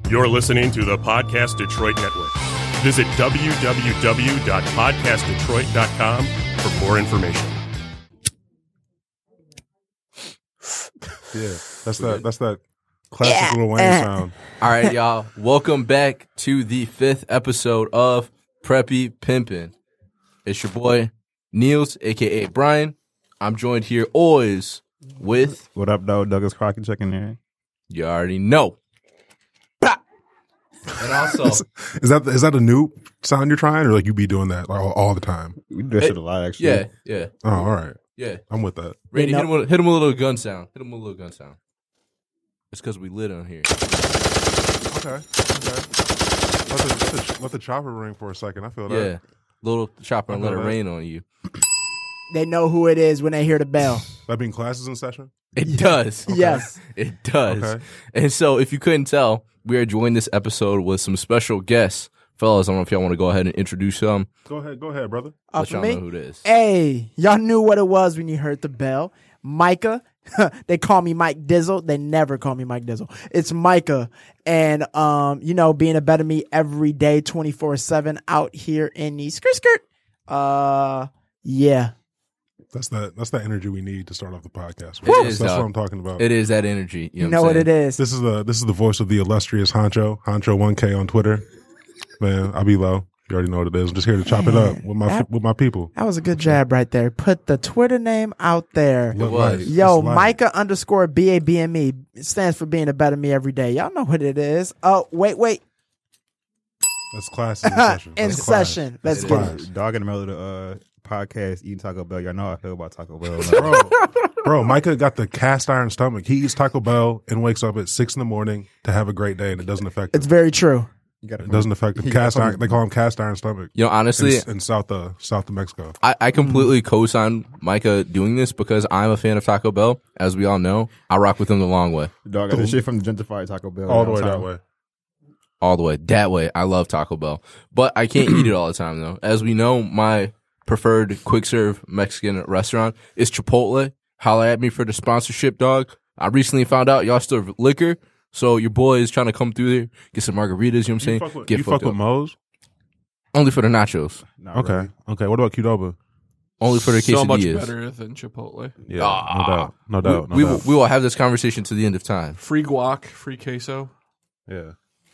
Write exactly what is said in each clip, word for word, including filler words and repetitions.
You're listening to the Podcast Detroit Network. Visit w w w dot podcast detroit dot com for more information. Yeah, that's that. That's that classic Lil Wayne sound. All right, y'all. Welcome back to the fifth episode of Preppy Pimpin'. It's your boy Niels, aka Brian. I'm joined here always with. What up, though? Douglas Crockett checking in. You already know. And also, is that is that a new sound you're trying, or like you be doing that like, all, all the time? We do that shit a lot, actually. yeah, yeah, Oh, all right. yeah. I'm with that. Randy, hit him, with, hit him with a little gun sound. Hit him with a little gun sound. It's because we lit on here. Okay. Okay. Let the, let, the, let the chopper ring for a second. I feel that. Yeah, little chopper and I let it know that. rain on you. They know who it is when they hear the bell. That being classes in session. It does. Yes. It does. Okay. And so, if you couldn't tell, we are joining this episode with some special guests. Fellas, I don't know if y'all want to go ahead and introduce them. Go ahead. Go ahead, brother. Uh, Let for y'all me, know who it is. hey, y'all knew what it was when you heard the bell. Micah. They call me Mike Dizzle. They never call me Mike Dizzle. It's Micah. And, um, you know, being a better me every day, twenty-four seven out here in the skirt skirt. Uh, yeah. That's that. That's the energy we need to start off the podcast. It That's, is, that's dog. what I'm talking about. It is that energy. You know, You know what, what I'm it saying? is. This is the this is the voice of the illustrious Honcho, Honcho one K on Twitter. Man, I'll be low. You already know what it is. I'm just here to chop it up with my that- with my people. That was a good jab right there. Put the Twitter name out there. Look was. like- Yo, it's like- Micah underscore B A B M E. It stands for being a better me every day. Y'all know what it is. Oh, wait, wait. That's class in session. In That's class. session. Let's That's get class. it. Dog in the middle of the uh, podcast eating Taco Bell. Y'all know how I feel about Taco Bell. Bro, bro, Micah got the cast iron stomach. He eats Taco Bell and wakes up at six in the morning to have a great day, and it doesn't affect It's him. very true. You gotta It doesn't affect him. You Cast gotta- iron. They call him cast iron stomach. You know, honestly, in, in South uh, South of Mexico. I, I completely co-sign Micah doing this because I'm a fan of Taco Bell. As we all know, I rock with him the long way. Dog got the shit from the gentrified Taco Bell. All the way Time. that way. All the way. That way. I love Taco Bell. But I can't eat it all the time, though. As we know, my preferred quick-serve Mexican restaurant is Chipotle. Holla at me for the sponsorship, dog. I recently found out y'all serve liquor, so your boy is trying to come through there, get some margaritas, you know what I'm saying? You fuck with, Get you fucked fuck with up. Moe's? Only for the nachos. Not Okay. really. Okay. What about Qdoba? Only for the quesadillas. So much better than Chipotle. Yeah. Ah. no doubt. No doubt. No we, doubt. will, we will have this conversation to the end of time. Free guac, free queso, yeah.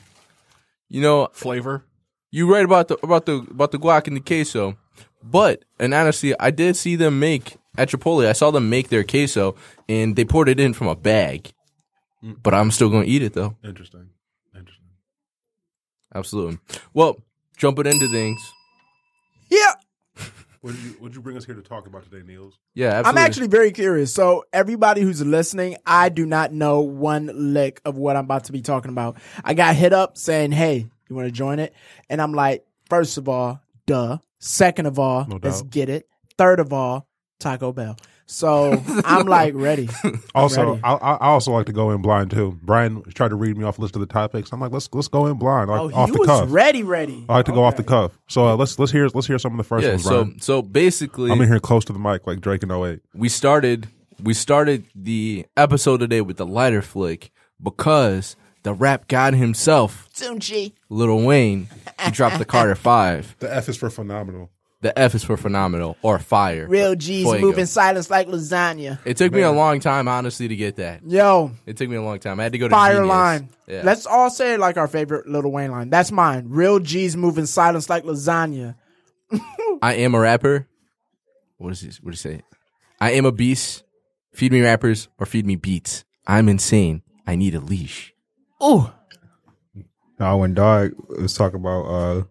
You know, flavor. you're right about the about the about the guac and the queso, but and honestly, I did see them make at Chipotle. I saw them make their queso, and they poured it in from a bag. But I'm still going to eat it though. Interesting. Interesting. Absolutely. Well, jumping into things. Yeah. What did you What did you bring us here to talk about today, Niels? Yeah, absolutely. I'm actually very curious. So everybody who's listening, I do not know one lick of what I'm about to be talking about. I got hit up saying, hey, you want to join it? And I'm like, first of all, duh. Second of all, No let's doubt. get it. Third of all, Taco Bell. So I'm like ready. Also, ready. I, I also like to go in blind too. Brian tried to read me off a list of the topics. I'm like, let's let's go in blind, like, Oh, he off the was cuff. ready, ready. I like to go off the Okay. cuff. So uh, let's let's hear let's hear some of the first yeah. ones, So Brian. so basically, I'm in here close to the mic, like Drake in oh eight. we started we started the episode today with the lighter flick because the rap god himself, Tunchi. Lil Wayne, he dropped the Carter Five. The F is for phenomenal. The F is for phenomenal or fire. Real G's Fuego. moving silence like lasagna. It took me a long time, honestly, to get that. Yo, It took me a long time. I had to go to fire Genius. line. Yeah. Let's all say like our favorite Lil Wayne line. That's mine. Real G's moving silence like lasagna. I am a rapper. What is this? What do you say? I am a beast. Feed me rappers or feed me beats. I'm insane. I need a leash. Ooh. No, when Dog was talking about uh,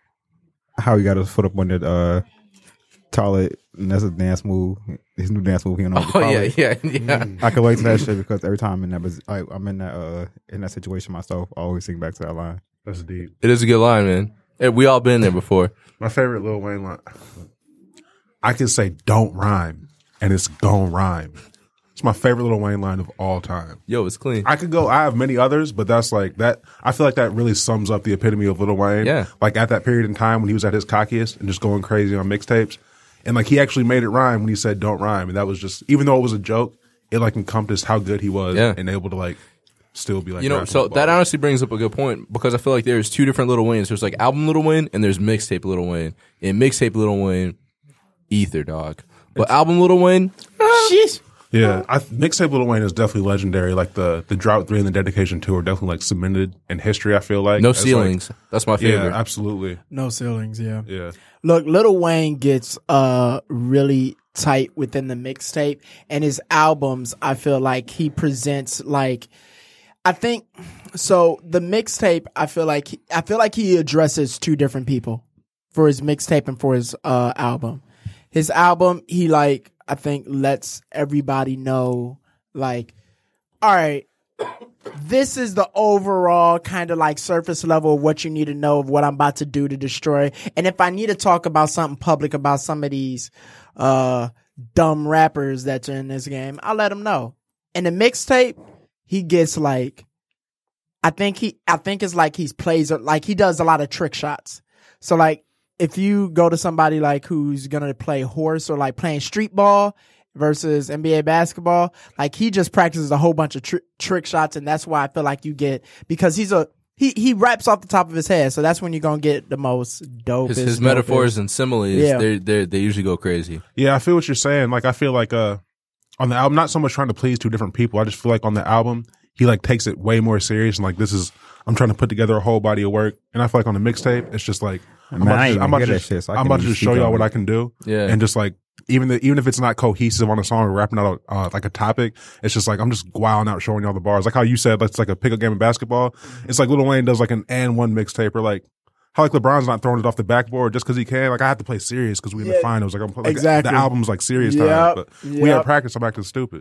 how he got his foot up on that uh, toilet, and that's a dance move. His new dance move. He don't know what to Oh call yeah, it. yeah, yeah. I can relate to that shit because every time I'm in that, bus- I, I'm in that uh, in that situation myself, I always think back to that line. That's deep. It is a good line, man. Hey, we all been there before. My favorite Lil Wayne line. I can say "don't rhyme" and it's gon' rhyme. It's my favorite Lil Wayne line of all time. Yo, it's clean. I could go. I have many others, but that's like that. I feel like that really sums up the epitome of Lil Wayne. Yeah. Like at that period in time when he was at his cockiest and just going crazy on mixtapes, and like he actually made it rhyme when he said "don't rhyme," and that was just even though it was a joke, it like encompassed how good he was Yeah. and able to like still be like, You know, rapping so with that bars. honestly brings up a good point because I feel like there's two different Lil Waynes. There's like album Lil Wayne and there's mixtape Lil Wayne. And mixtape Lil Wayne, ether dog. But album Lil Wayne, Sheesh. Yeah, I, mixtape Lil Wayne is definitely legendary. Like the the Drought Three and the Dedication Two are definitely like cemented in history. I feel like no It's like- ceilings. That's my yeah, favorite. absolutely. No ceilings, yeah. Yeah, Look, Lil Wayne gets uh really tight within the mixtape, and his albums, I feel like he presents like, I think, so the mixtape, I feel like he, I feel like he addresses two different people for his mixtape and for his uh album. His album, he like, I think lets everybody know like, all right, this is the overall kind of like surface level of what you need to know of what I'm about to do to destroy. And if I need to talk about something public about some of these uh dumb rappers that's in this game, I'll let them know. In the mixtape, he gets like, I think he, I think it's like he's plays like he does a lot of trick shots. So like, if you go to somebody like who's gonna play horse or like playing street ball versus N B A basketball, like he just practices a whole bunch of tr- trick shots, and that's why I feel like you get, because he's a he he raps off the top of his head, so that's when you're gonna get the most dope. his his metaphors and similes, Yeah. they they they usually go crazy. yeah. I feel what you're saying. Like I feel like uh on the album, not so much trying to please two different people. I just feel like on the album, he like takes it way more serious and like this is I'm trying to put together a whole body of work. And I feel like on the mixtape, it's just like I'm Man, about I to, ain't just, I'm about even to hear just, that shit, so I I'm can't about to even just show speak y'all on what it. I can do. Yeah. And just like even the, even if it's not cohesive on a song or rapping out uh, like a topic, it's just like I'm just wilding out showing y'all the bars. Like how you said, it's like a pickup game of basketball. It's like Lil Wayne does like an and one mixtape, or like how like LeBron's not throwing it off the backboard just because he can. Like I have to play serious because we in the Yeah, finals. Like I'm like, exactly. the album's like serious Yep, time, but we yep. at practice. I'm acting stupid.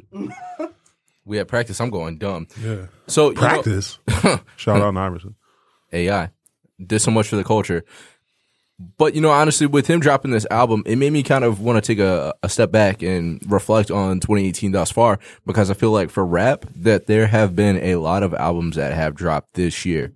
We at practice, I'm going dumb. Yeah, So you know- practice. Shout out Iverson. A I did so much for the culture. But, you know, honestly, with him dropping this album, it made me kind of want to take a, a step back and reflect on twenty eighteen thus far, because I feel like for rap that there have been a lot of albums that have dropped this year.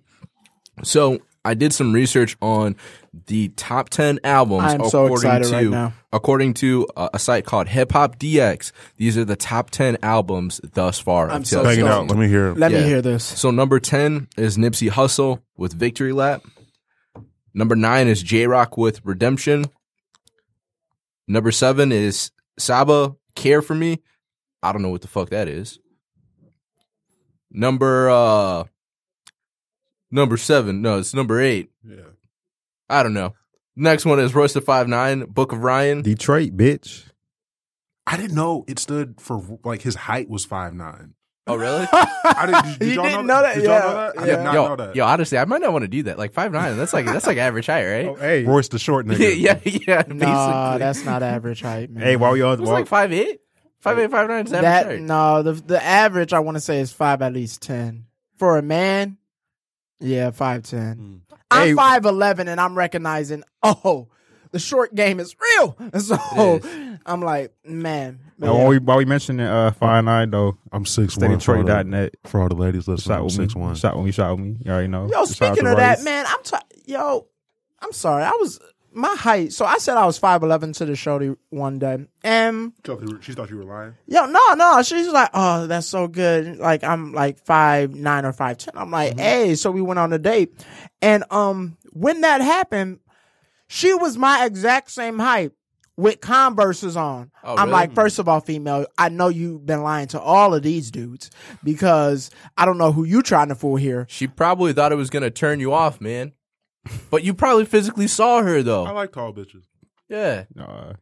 So I did some research on the top ten albums. I'm so according excited to, right now. According to a, a site called Hip Hop D X, these are the top ten albums thus far. of I'm so Bang it twenty out. eighteen. Let me hear it. Let Yeah. me hear this. So number ten is Nipsey Hussle with Victory Lap. Number nine is J-Rock with Redemption. Number seven is Saba, Care For Me. I don't know what the fuck that is. Number uh number seven. No, it's number eight. Yeah. I don't know. Next one is Royce the five nine, Book of Ryan. Detroit, bitch. I didn't know it stood for like his height was five nine. Oh, really? I didn't. Did, You y'all didn't know know that? that? Did y'all Yeah. know that? I Yeah. did not yo, know that. yo, honestly, I might not want to do that. Like five nine, that's like that's like average height, right? Oh, hey, Royce the short nigga. yeah, yeah, basically. Nah, that's not average height, man. hey, while we on, It was while, like five eight, five eight, five nine is average that height. no, the the average I want to say is five at least ten for a man. Yeah, five ten. I'm Hey. five eleven, and I'm recognizing. Oh, the short game is real. So It I'm like, man. but uh, yeah. while we while we mentioning uh five nine though, I'm six stay one. Detroit dot net. For all the ladies listening, Shot I'm with six me. one. Shot with me. Shot with me. You already know. Yo, Shout out speaking to of that, Royce. man, I'm t- yo, I'm sorry. I was my height. So I said I was five eleven to the shorty one day, and She thought you were lying. yo, no, no, she's like, oh, that's so good. Like I'm like five nine or five ten. I'm like, hey, so we went on a date, and um, when that happened, she was my exact same height with Converses on. Oh, I'm really? like, first of all, female, I know you've been lying to all of these dudes because I don't know who you trying to fool here. She probably thought it was gonna turn you off, man. But you probably physically saw her I though. like tall bitches. Yeah. Uh,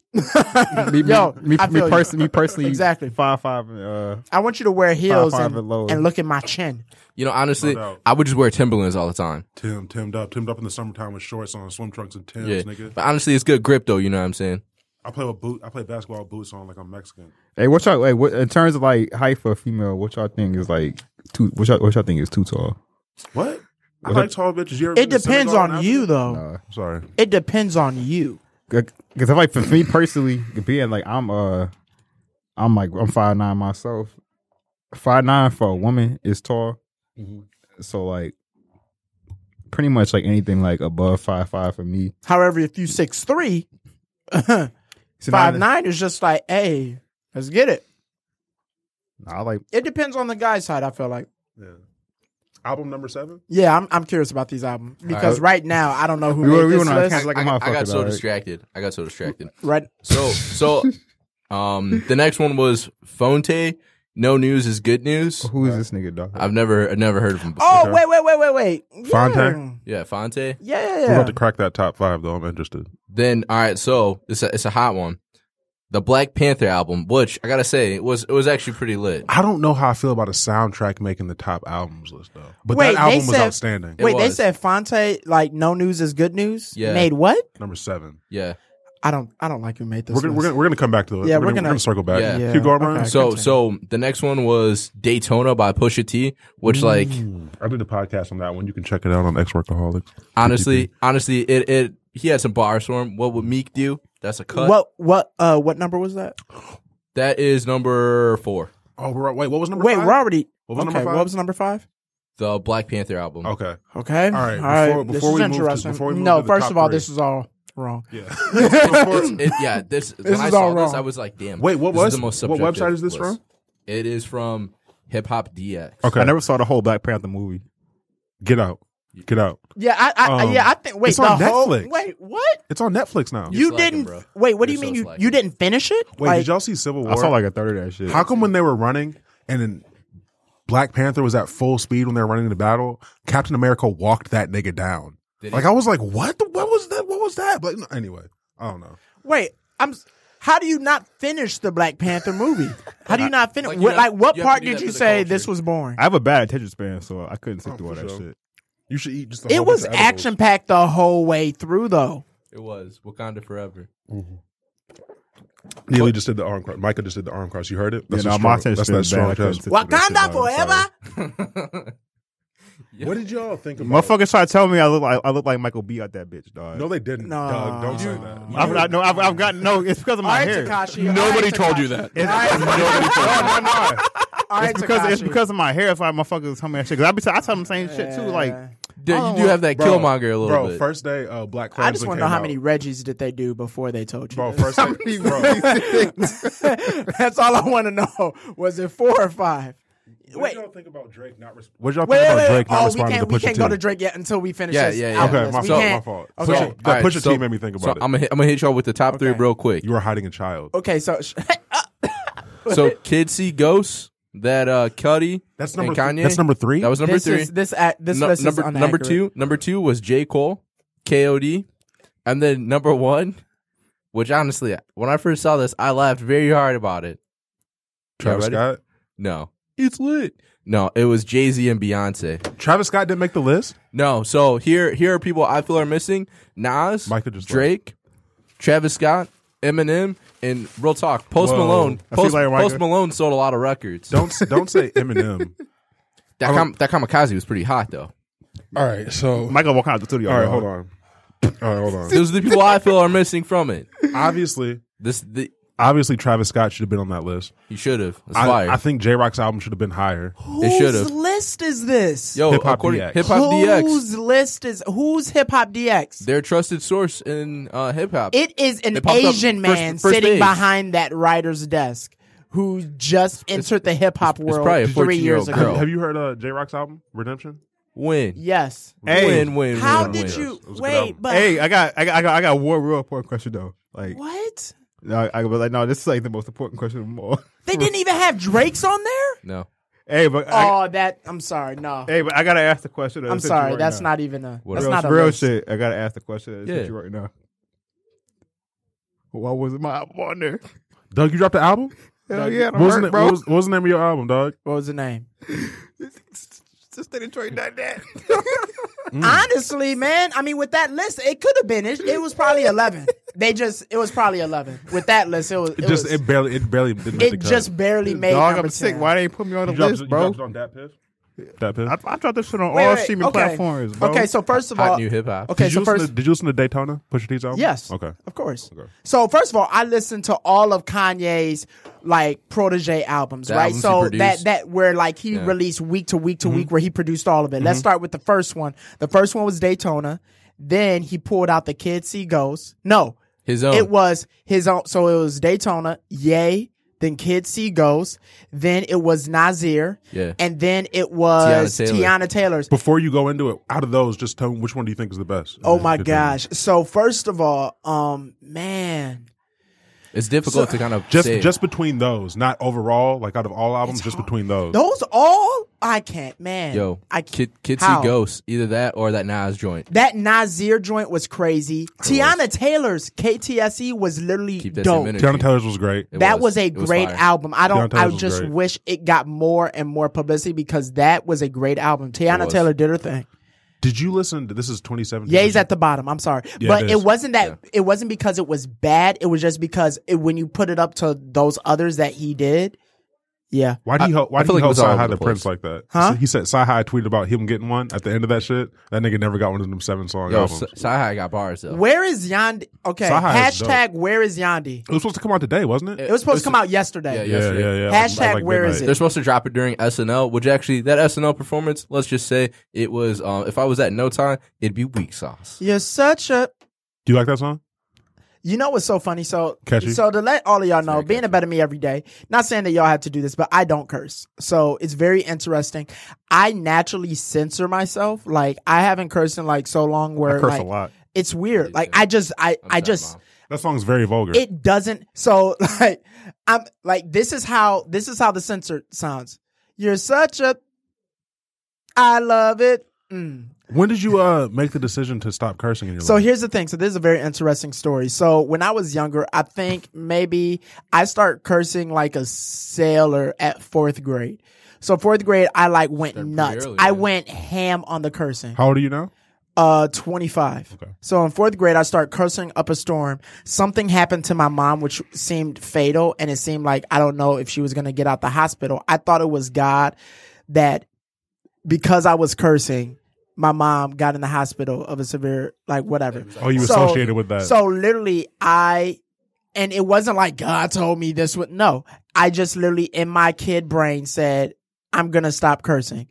me, me, Yo, me, I me, feel you. personally, me personally, Exactly. five five. Uh, I want you to wear heels five and, and lower. and look at my chin. You know, honestly, No doubt. I would just wear Timberlands all the time. Tim, Timmed up, Timmed up in the summertime with shorts on, swim trunks and Tims, Yeah. nigga. But honestly, it's good grip though, you know what I'm saying? I play with boot. I play basketball with boots on like I'm Mexican. hey, what y'all? Hey, what in terms of like height for a female? What y'all think is like too? What y'all, what y'all think is too tall? What? I What like if- tall bitches. You ever It been to depends Senegal in on you, Africa? though. Uh, I'm sorry. It depends on you. Because like for me personally, being like I'm uh, I'm like I'm five nine myself. Five nine for a woman is tall. So like, pretty much like anything like above five five for me. However, if you six three, So five now- nine is just like, hey, let's get it. I like It depends on the guy's side. I feel like Yeah. Album number seven. Yeah, I'm I'm curious about these albums because right now I don't know who We made were- we this were on list. campus like a I, motherfucker. I got so dog. distracted. I got so distracted. Right. So so um the next one was Fonte. No news is good news. Who is this nigga, dog? I've never I've never heard of him before. Oh wait wait wait wait wait. Yeah. Fonte? Yeah, Fonte. Yeah yeah We're yeah. about to crack that top five though. I'm interested. Then all right, so it's a it's a hot one. The Black Panther album, which I gotta say it was it was actually pretty lit. I don't know how I feel about a soundtrack making the top albums list though. But Wait, that album they was said- outstanding. It Wait, they was. said Fonte like no news is good news. Yeah. Made what? Number seven. Yeah. I don't I don't like who made this. We're gonna, we're list. gonna we're gonna come back to it. Yeah, we're, we're gonna, gonna- we're gonna circle back. Yeah. Yeah. Keep going, Brian. Okay. So continue. so the next one was Daytona by Pusha T, which like I did a podcast on that one. You can check it out on Ex Workaholics. honestly honestly it it he had some bars for him. What would Meek do? That's a cut. What what uh what number was that? That is number four. Oh, we're, wait, what was number Wait, five? we're already What was okay. number five? What was number five? The Black Panther album. Okay. Okay. All right, All right. before- this before is we move to- interesting. before we move no, to the first top of all, three. this is all wrong. Yeah. It's- it- yeah, this, when This I is saw all this, wrong. I was like, damn. Wait, what this is was- the most what subjective website is this list. from? It is from Hip Hop D X. Okay. I never saw the whole Black Panther movie. Get out. Get out. Yeah, I, I Um, yeah, I think. Wait, it's the on whole. Netflix. Wait, what? It's on Netflix now. You- You slacking, didn't. bro. Wait, what do you You're mean so you slacking. you didn't finish it? Wait, Like, did y'all see Civil War? I saw like a third of that shit. How come when they were running and then Black Panther was at full speed when they were running into battle, Captain America walked that nigga down? Did Like he? I was like, what? The, what was that? What was that? But no, anyway, I don't know. Wait, I'm. s- How do you not finish the Black Panther movie? How do you not finish? Like, Like, you what, have- like what you have to part do did that you for the say culture. this was boring? I have a bad attention span, so I couldn't sit Oh, through all for that sure. shit. You should eat just. A It whole was bunch of edibles. action packed the whole way through, though. It was Wakanda Forever. Neely just did the arm cross. Micah just did the arm cross. You heard it? Yeah, a no, strong- my attention That's span that is bad. strong I couldn't chest. sit through that shit, Wakanda dog. I'm sorry. forever. What did y'all think about? Motherfuckers try to tell me I look like I look like Michael B out that bitch, dog. No, they didn't. No. Doug, don't say that. I've, I, no, I've, I've gotten no. It's because of All my right, hair. Takashi. Nobody All right, told Takashi. you that. It's, All right, no, no, no. All right, It's because it's Takashi. because of my hair. If I motherfuckers tell me that shit, because I be I tell them the same shit too. Like Yeah. Dude, I you don't do want- have that Bro, Killmonger a little bro, bit. first day, uh, Black Klansman I just want to know came how out. many Reggies did they do before they told you. Bro, this? first day, bro, That's all I want to know. Was it four or five? what Wait. did y'all think about Drake not? Res- what did y'all Wait, think wait, about wait. Drake not Oh, we responding can't, to we Pusha can't T? go to Drake yet until we finish Yeah, this. yeah, yeah. album Okay, list. my We fault. can't- My fault. Okay. So, All that right, Pusha so- T made me think So about I'm it. gonna hit, I'm gonna hit y'all with the top three Okay. real quick. You were hiding a child. Okay, so So Kids See Ghosts, that uh Cudi That's number. and Th- Kanye. that's number three. That was number this three. is this at this No- list number is number inaccurate. two. Number two was J Cole, K O D, and then number one, which honestly, when I first saw this, I laughed very hard about it. Travis Y'all ready? Scott. No, it's lit. No, it was Jay Z and Beyonce. Travis Scott didn't make the list. No, so here here are people I feel are missing: Nas, Micah just Drake, Travis Scott, Eminem, and real talk. Post Whoa. Malone. I see Post, like Micah. Post Malone sold a lot of records. Don't don't say Eminem. that kam- that Kamikaze was pretty hot though. All right, so Michael walking out the studio. all right, dog. hold on. All right, hold on. Those are the people I feel are missing from it. Obviously, This the obviously, Travis Scott should have been on that list. he should have. It's I, fire. I think J Rock's album should have been higher. It should Whose have. list is this? Yo, Hip Hop according D X. Hip Hop D X, Whose list is whose Hip Hop D X? their trusted source in uh, hip hop. It is an It popped up Asian first- man first sitting page. behind that writer's desk who just entered the hip hop it's world probably a three years fourteen-year-old ago. girl. Have you heard uh, J Rock's album Redemption? Win. Yes. Hey. win, win, How win, did win. you It was a good wait? album. But Hey, I got, I got, I got, I got one real important question though. Like, what? no, I was like, no, this is like the most important question of them all. They didn't even have Drake's on there. No. hey, but I, Oh, that I'm sorry. No, hey, but I gotta ask the question. I'm sorry. That's not even a. What That's real, not a real list. shit. I gotta ask the question. That's Yeah. you right now. Why wasn't my album on there? Doug, you dropped the album? Hell yeah, What was, the, hurt, na- bro. what, was, what was the name of your album, Doug? What was the name? Just in Detroit, not that. Honestly, man, I mean, with that list, it could have been. It, it was probably eleven. They just, it was probably eleven. With that list, it was. It, It just was, it barely it barely didn't make it the cut. just barely made Dog, number I'm sick. ten. Why they ain't put me on the you dropped, list, you bro? dropped it on Dat Piff. Dat Piff. I, I dropped this shit on Wait, all wait, streaming okay. platforms, bro. Okay, so first of Hot all, new hip hop. okay, did so you listen first, to, did you listen to Daytona? Pusha T's album? yes, Okay. of course. Okay. So first of all, I listened to all of Kanye's like protege albums, The right? albums he So that produced. that where like he Yeah. released week to week to week, where he produced all of it. Let's start with the first one. The first one was Daytona. Then he pulled out the Kids See Ghosts. No, His own. it was his own. So it was Daytona, Ye, then Kids See Ghosts, then it was Nasir, Yeah. and then it was Tiana Taylor. Tiana Taylor's. Before you go into it, out of those, just tell me which one do you think is the best? Oh my Good gosh. So first of all, um, man. It's difficult So- to kind of Just say. just between those, not overall, like out of all albums, It's just hard. between those. Those all I can't, man. Yo, I Kid, Kids See How? Ghosts, either that or that Nas joint. That Nasir joint was crazy. Tiana Taylor's K T S E was literally Keep that dope. same energy. Tiana Taylor's was great. It That was, a It was great fire. album. I don't. Tiana Taylor's I was just great. wish it got more and more publicity because that was a great album. Tiana was. Taylor did her thing. Did you listen to this? Is twenty seventeen? Yeah, he's at the bottom. I'm sorry, Yeah, but it it, is. wasn't that. It wasn't because it was bad. It was just because it, when you put it up to those others that he did, yeah. Why do you help? Why I do feel you like it help was all Sci over High the the Prince place. like that? Huh? He said Sci High tweeted about him getting one at the end of that shit. That nigga never got one of them seven song Yo, albums. Sci-Hi got bars, though. Where is Yandi? Okay, Sci-Hi is hashtag Where is Yandi? It was supposed to come out today, wasn't it? It was supposed to come out yesterday. Yeah, yeah, yesterday. yeah, yeah. Hashtag Like where is midnight. it? They're supposed to drop it during S N L, which actually, that S N L performance, let's just say it was, um, if I was at No Time, it'd be weak sauce. You're such a. Do you like that song? You know what's so funny? So, Catchy. so to let all of y'all know, very being a better me every day. Not saying that y'all have to do this, but I don't curse, so it's very interesting. I naturally censor myself. Like I haven't cursed in like so long, where I curse like a lot. it's weird. Yeah, Like yeah. I just, I, I'm I sad, just, Mom. That song's very vulgar. it doesn't. So like, I'm like, this is how this is how the censor sounds. You're such a. I love it. Mm. When did you uh make the decision to stop cursing in your So life? here's the thing. So this is a very interesting story. So when I was younger, I think maybe I start cursing like a sailor at fourth grade. So fourth grade, I like went Started pretty nuts. early, I man. went ham on the cursing. How old are you now? Uh, twenty-five. Okay. So in fourth grade, I start cursing up a storm. Something happened to my mom, which seemed fatal, and it seemed like I don't know if she was gonna get out the hospital. I thought it was God that because I was cursing, my mom got in the hospital of a severe, like whatever. Oh, you So- associated with that? So literally, I, and it wasn't like God told me this would, no. I just literally in my kid brain said, I'm going to stop cursing.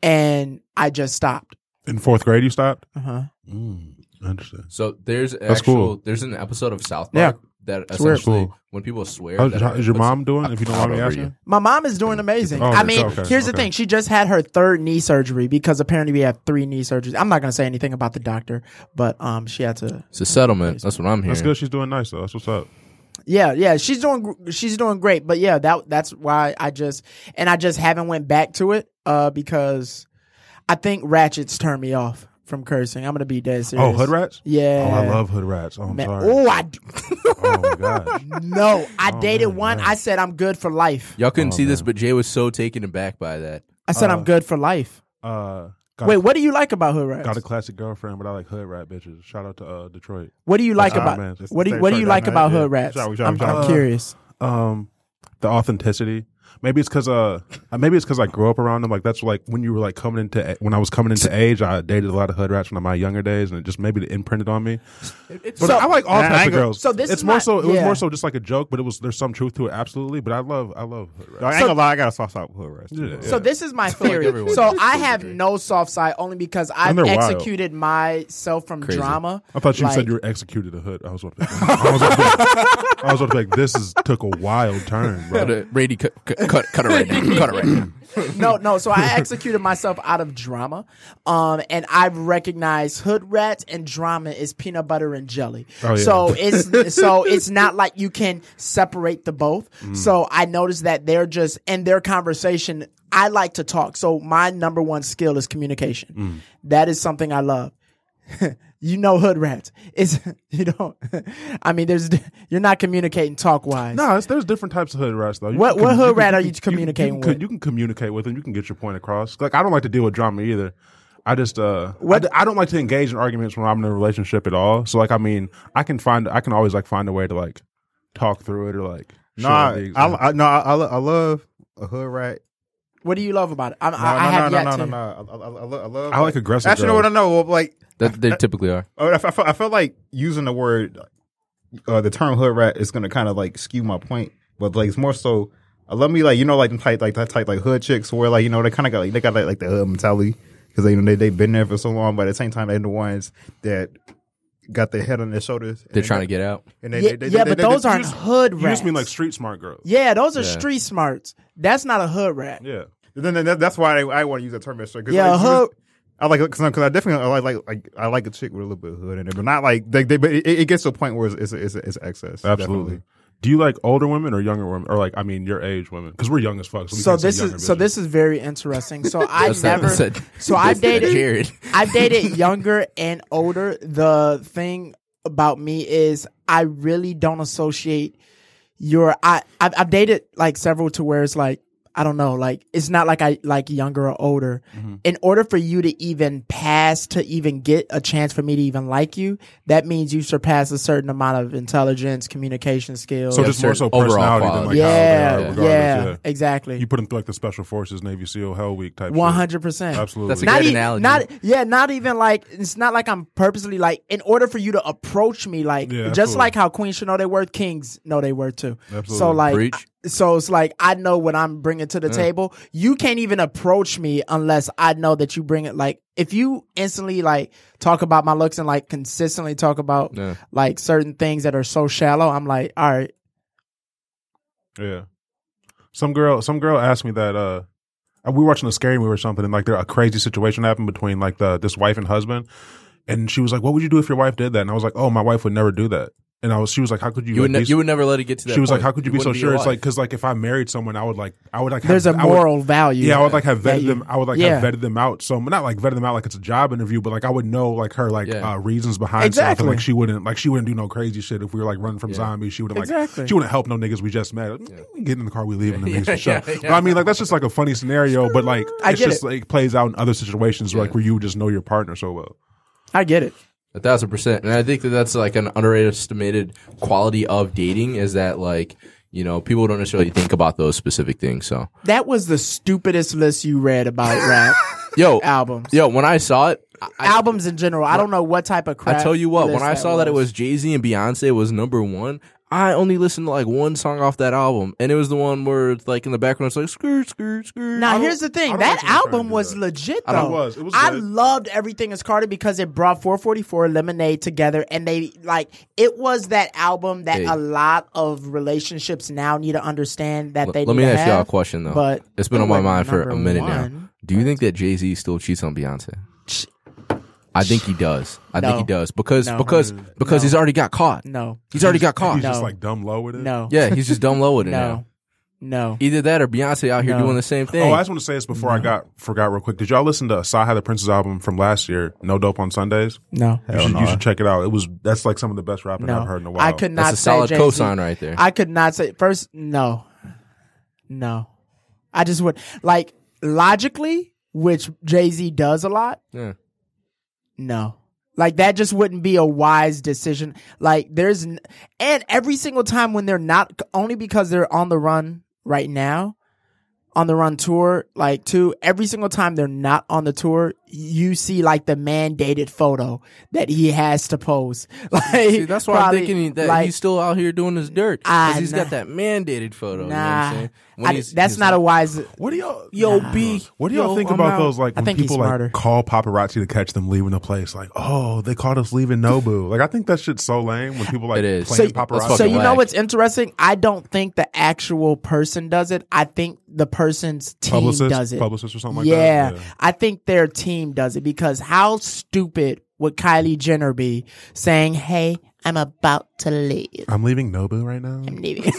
And I just stopped. in fourth grade, you stopped. Uh-huh. Mm, interesting. So there's That's actual, cool. there's an episode of South Yeah. Park that It's weird. essentially, Cool. when people swear. How, that how- it is your puts- mom doing? If you don't I mind me over asking. you. My mom is doing amazing. Oh, I okay, mean, okay, here's the okay. thing. She just had her third knee surgery because apparently we have three knee surgeries. I'm not going to say anything about the doctor, but um, she had to. It's a settlement. That's what I'm hearing. That's good. She's doing nice though. That's what's up. Yeah, yeah, she's doing gr- she's doing great. But yeah, that that's why I just and I just haven't went back to it uh, because I think ratchets turn me off from cursing. I'm gonna be dead serious. Oh, hood rats. Yeah. Oh, I love hood rats. Oh, I'm Man, sorry. oh, I d- Oh my gosh. no, I Oh, dated man, one. man. I said I'm good for life. Y'all couldn't Oh, see this, man. but Jay was so taken aback by that. I said Uh, I'm good for life. Uh, got Wait, a, what do you like about hood rats? got a classic girlfriend, but I like hood rat bitches. Shout out to uh, Detroit. What do you like That's about Iron Man. It's what do you, the what do same you shirt, like Iron about Man, hood yeah. rats? Shout out, shout out, I'm, shout I'm out. curious. Um, the authenticity. Maybe it's because uh, maybe it's because I grew up around them. Like that's like when you were like coming into when I was coming into age, I dated a lot of hood rats from my younger days, and it just maybe imprinted on me. But So- I like all I- I types ain't of gonna- girls. so this it's is more my- so. It was yeah. more so just like a joke, but it was there's some truth to it, absolutely. But I love I love hood rats. I ain't So- gonna lie, I got a soft spot for hood rats. too. Yeah. So this is my feel like theory. everyone so does I to a have degree. no soft side only because I've they're wild. executed myself from Crazy. drama. I thought you Like- said you were executed a hood. I was about to, I was about to, be- I was about to be like, this is took a wild turn, Cut bro. it, Brady, cut, cut, cut, cut it right now. Cut it right now. no, no. So I executed myself out of drama, um, and I've recognized hood rats and drama is peanut butter and jelly. Oh, yeah. So it's so it's not like you can separate the both. Mm. So I noticed that they're just in their conversation. I like to talk, so my number one skill is communication. Mm. That is something I love. You know, hood rats. It's you don't. I mean, there's you're not communicating talk wise. No, it's, there's different types of hood rats though. You What- can- what hood can- rat are you can- communicating you can, with? You can communicate with them. You can get your point across. Like I don't like to deal with drama either. I just uh, What- I, I don't like to engage in arguments when I'm in a relationship at all. So like, I mean, I can find, I can always like find a way to like talk through it or like. No, show I, the- I, I, no, I, I lo- I love a hood rat. What do you love about it? I, No, I, I no, have no, yet no, to. no, no, I, I, I, lo- I love. I like aggressive Actually, no, girls. what I know, well, like That they typically are. I, I, feel, I feel like using the word, uh, the term hood rat is gonna kind of like skew my point, but like it's more so. I love me like you know like them type like that type like hood chicks where like you know they kind of got like they got like, like the hood mentality because they you know they they've been there for so long, but at the same time they're the ones that got their head on their shoulders. and They're they trying got- to get out. And they, Yeah, they, they, yeah they, but they, those they, aren't just- hood You rats. just mean like street smart girls. Yeah, those are Yeah. street smarts. That's not a hood rat. Yeah. Then, then that's why I, I want to use that term. Cause Yeah, like, hood. I like because I definitely I like, like like I like a chick with a little bit of hood in it, but not like they. they but it, it gets to a point where it's it's it's, it's excess. Absolutely. Definitely. Do you like older women or younger women, or like I mean your age women? Because we're young as fuck. So, we So can't say this younger is so bitches. this is very interesting. So I That's that- never. that's that- so I've that's that dated. Jared. I've dated younger and older. The thing about me is I really don't associate your. I I've, I've dated like several to where it's like I don't know. Like it's not like I like younger or older. Mm-hmm. In order for you to even pass to even get a chance for me to even like you, that means you surpass a certain amount of intelligence, communication skills. so just more so certain overall personality than like quality. how they yeah, are. Regardless, yeah, yeah. exactly. You put them through like the special forces, Navy SEAL, Hell Week type. One shit. hundred percent. Absolutely. That's a Not good e- analogy. Not yeah, not even like it's not like I'm purposely like in order for you to approach me like Yeah, just absolutely. like how queens should know their worth, kings know their worth too. Absolutely. So like Preach. so it's like I know what I'm bringing to the table. You can't even approach me unless I know that you bring it. Like if you instantly like talk about my looks and like consistently talk about Yeah. like certain things that are so shallow, I'm like, all right, Yeah. Some girl, some girl asked me that. uh We were watching a scary movie or something, and like there a crazy situation happened between like the this wife and husband, and she was like, "What would you do if your wife did that?" And I was like, "Oh, my wife would never do that." And I was, she was like, "How could you?" You would, like, ne- be- you would never let it get to that. she was like, point. "How could you be so wouldn't sure?" your It's like wife. because like if I married someone, I would like I would like have, there's a I would- moral value. Yeah, I would like have that vetted you- them. I would like yeah. have vetted them out. So not like vetted them out like it's a job interview, but like I would know like her like Yeah. uh, reasons behind stuff. Exactly. And, like she wouldn't like she wouldn't do no crazy shit if we were like running from Yeah. zombies. She wouldn't like Exactly. she wouldn't help no niggas we just met. Get in the car, we leaving the niggas Yeah, for yeah, sure. yeah. But I mean like that's just like a funny scenario, but like I it's get just it. like plays out in other situations like Yeah. where you just know your partner so well. I get it. A thousand percent. And I think that that's like an underestimated quality of dating is that like, you know, people don't necessarily think about those specific things. So, That was the stupidest list you read about rap yo, albums. yo, when I saw it, I, I, albums in general. I don't know what type of crap. I tell you what, when list I saw that it was was Jay-Z and Beyonce was number one, I only listened to like one song off that album. And it was the one where it's like in the background, it's like, skirt, skirt, skirt. Now I don't- here's the I thing. don't That think he was trying to album do was that. legit I though. don't- It was. It was I good. loved Everything Is Carter because it brought four forty-four Lemonade together, and they like it was that album that Hey. a lot of relationships now need to understand that they. Let need me to ask y'all a have, question though. But It's been it on my wasn't mind for a number minute now. one. Do you think that Jay-Z still cheats on Beyonce? I think he does. I think No. he does because No. because because No. he's already got caught. No, He's already got caught. He's just No. like dumb low with it. no, Yeah, he's just dumb low with it no, now. no. Either that or Beyonce out here No. doing the same Oh, thing. I just want to say this before I got forgot real quick. Did y'all listen to Saha the Prince's album from last year, No Dope on Sundays? No, You should, you should check it out. It was that's like some of the best rapping no. I've heard in a while. I could not That's a say solid Jay-Z. cosign right there. I could not say first. No, no. I just would like logically, which Jay Z does a lot. Yeah. No, like that just wouldn't be a wise decision. Like there's, n- and every single time when they're not, only because they're on the run right now, on the run tour, like too, every single time they're not on the tour, you see like the mandated photo that he has to pose. Like See, that's why probably, I'm thinking that like, he's still out here doing his dirt Ah, because he's nah. got that mandated photo. You know what Nah, I'm saying? When I- he's- that's he's not a like, wise. What do y'all Yo, Nah. B. What do y'all yo, think I'm about out. those like I when think he's people smarter. like call paparazzi to catch them leaving the place? Like, oh, they caught us leaving Nobu. Like, I think that shit's so lame when people like It is. playing So- paparazzi. That's So fucking you know whack. what's interesting? I don't think the actual person does it. I think the person's team publicist, does it. publicist or something like yeah, that. I think their team does it because how stupid would Kylie Jenner be saying, "Hey, I'm about to leave. I'm leaving Nobu right now. I'm leaving."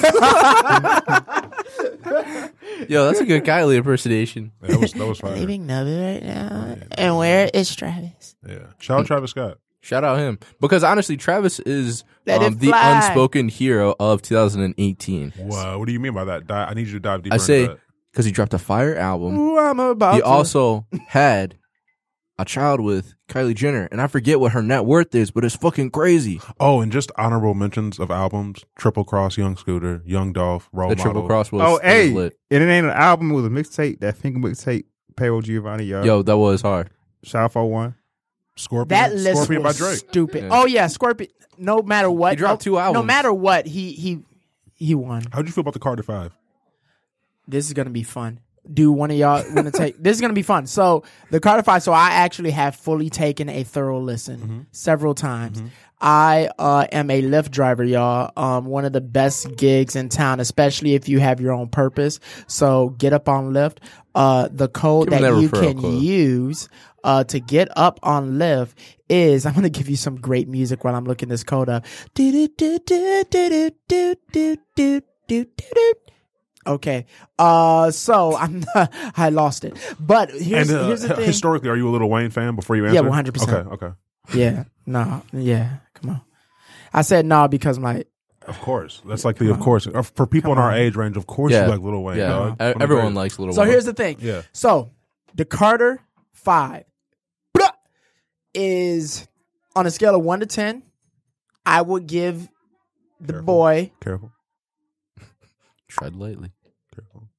Yo, that's a good Kylie impersonation. Yeah, that was that was fire. leaving Nobu right now, and where is Travis? Yeah, shout out Travis Scott. Shout out him because honestly, Travis is Let um, it the fly. unspoken hero of two thousand eighteen. Whoa, what do you mean by that? Di- I need you to dive deeper. I say into that. because he dropped a fire album. Ooh, I'm about He to. also had a child with Kylie Jenner, and I forget what her net worth is, but it's fucking crazy. Oh, and just honorable mentions of albums: Triple Cross, Young Scooter, Young Dolph, Role The Model. Triple Cross was, Oh, was hey, lit. and it ain't an album. It was a mixtape. That finger mixtape. Payroll Giovanni, y'all. Yo, that was hard. Shout out for one. Scorpion, that list Scorpion by was Drake. stupid. Yeah. Oh yeah, Scorpion. No matter what, He dropped no, two albums. No matter what, he he he won. How'd you feel about the Carter Five? This is gonna be fun. do one of y'all want to take? This is gonna be fun. So the Carter Five. So I actually have fully taken a thorough listen Mm-hmm. several times. I uh, am a Lyft driver, y'all. Um, one of the best gigs in town, especially if you have your own purpose. So get up on Lyft. Uh, the code Give that them that you referral can code. use uh, to get up on Lyft is, I'm going to give you some great music while I'm looking this code up. Do, do, do, do, do, do, do, do, do, do. Okay. Uh, so I'm I lost it. But here's, and uh, here's the thing. historically, are you a Lil Wayne fan? Before you answer, Yeah, one hundred percent. Okay, okay. Yeah. No. Yeah. Come on. I said no because my Of course, that's like the of course Uh, for people in our age range. Of course, Yeah. you like Lil Wayne. Yeah, dog. E- One of the everyone greatest. likes Little So Wayne. here's the thing. Yeah. So the Carter Five blah, is on a scale of one to ten. I would give the Careful. boy Careful, Tread lightly. careful.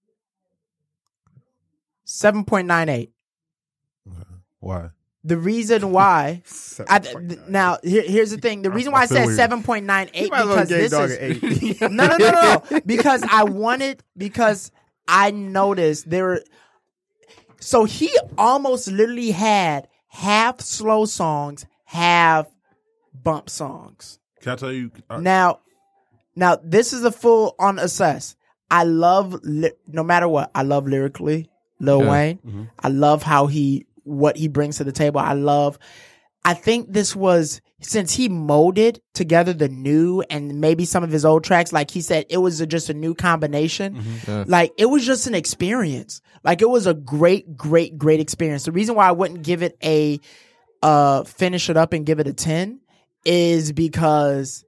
seven point nine eight. Why? The reason why, I, th- now here, here's the thing. The reason why I, I feel said weird. seven point nine eight might as well because give this dog is an no, no, no, no, no. Because I wanted because I noticed there. Were, so he almost literally had half slow songs, half bump songs. Can I tell you? Uh, Now, now this is a full on assess. I love li- no matter what. I love lyrically Lil Yeah. Wayne. Mm-hmm. I love how he what he brings to the table. I love. I think this was since he molded together the new and maybe some of his old tracks. Like he said, it was a, just a new combination. Mm-hmm. Yeah. Like it was just an experience. Like it was a great, great, great experience. The reason why I wouldn't give it a uh finish it up and give it a ten is because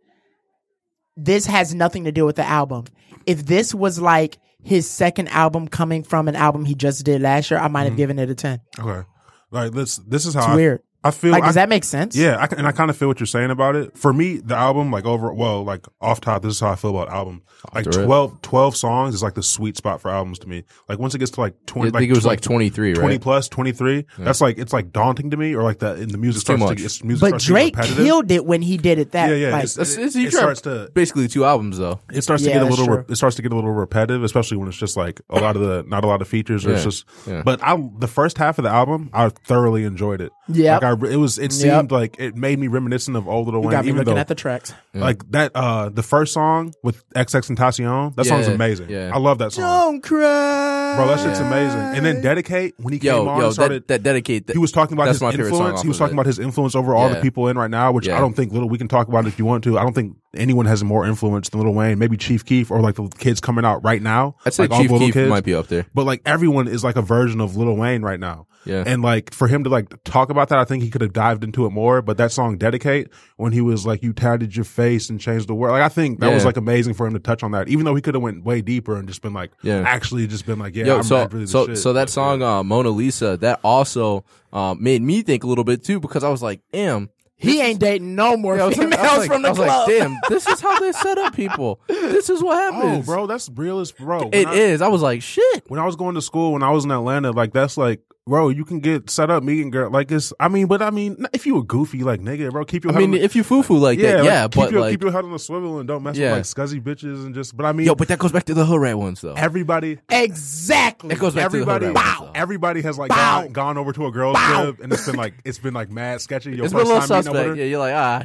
this has nothing to do with the album. If this was like his second album coming from an album he just did last year, I might have given it a ten. Okay, like this. This is how It's I, weird. I feel. Like, I, does that make sense? Yeah, I, can- and I kind of feel what you're saying about it. For me, the album, like over, well, like off top, this is how I feel about album. Like the rip. twelve, twelve songs is like the sweet spot for albums to me. Like once it gets to like twenty, I think it was like tw- twenty-three, twenty right? plus, twenty-three. That's like it's like daunting to me, or like the in the music It's too starts much. to it's, music But starts to get Drake repetitive. killed it when he did it that Yeah, yeah, like, it's- That's, It- it's, he it tried starts to- basically two albums though. It starts to Yeah, get a that's little. Re- true. it starts to get a little repetitive, especially when it's just like a lot of the not a lot of features. Or it's Yeah, just. yeah. But I, the first half of the album, I thoroughly enjoyed it. Yep. like I, it was. It seemed Yep. like it made me reminiscent of old Little you Wayne. got me even looking though, at the tracks. like that, uh, the first song with X X Tentacion, that Yeah, song's amazing. yeah. I love that song, Don't cry. bro. That shit's amazing. And then Dedicate when he came Yo, on, yo, and started. that, that dedicate. That, he was talking about that's his my favorite song influence. off He was of talking it. about his influence over all the Yeah. people in right now, which Yeah. I don't think Little. We can talk about it if you want to. I don't think anyone has more influence than Lil Wayne. Maybe Chief Keef or like the kids coming out right now. I'd say like all Chief the little Keef kids. might be up there. But like everyone is like a version of Lil Wayne right now. Yeah. And like for him to like talk about that, I think he could have dived into it more. But that song Dedicate, when he was like, you tatted your face and changed the world. Like I think that was Yeah. like amazing for him to touch on that. Even though he could have went way deeper and just been like, Yeah. actually just been like, yeah, Yo, I'm so really the so shit. so that Like, song yeah. uh, Mona Lisa, that also uh, made me think a little bit too, because I was like, damn. He ain't dating no more Yeah, I was like- females I was like- from the I was club. like, damn, this is how they set up people. This is what Oh, happens. bro, that's real as bro. When It I- is. I was like, shit. When I was going to school, when I was in Atlanta, like that's like, bro, you can get set up meeting girl. Like it's, I mean, but I mean, if you a goofy like nigga, bro, keep your I head mean, on the, if you foo foo like yeah, that, like, yeah, keep but your, like, keep your head on the swivel and don't mess Yeah. with like scuzzy bitches and just. But I mean, yo, but that goes back to the hood rat ones though. everybody, Exactly. That goes back everybody, to the hood rat Bow. ones, though. everybody has like Bow. gone, gone over to a girl's Bow. crib and it's been like it's been like mad sketchy. Your It's been a first little time meeting up suspect. with Yeah, you're like, ah.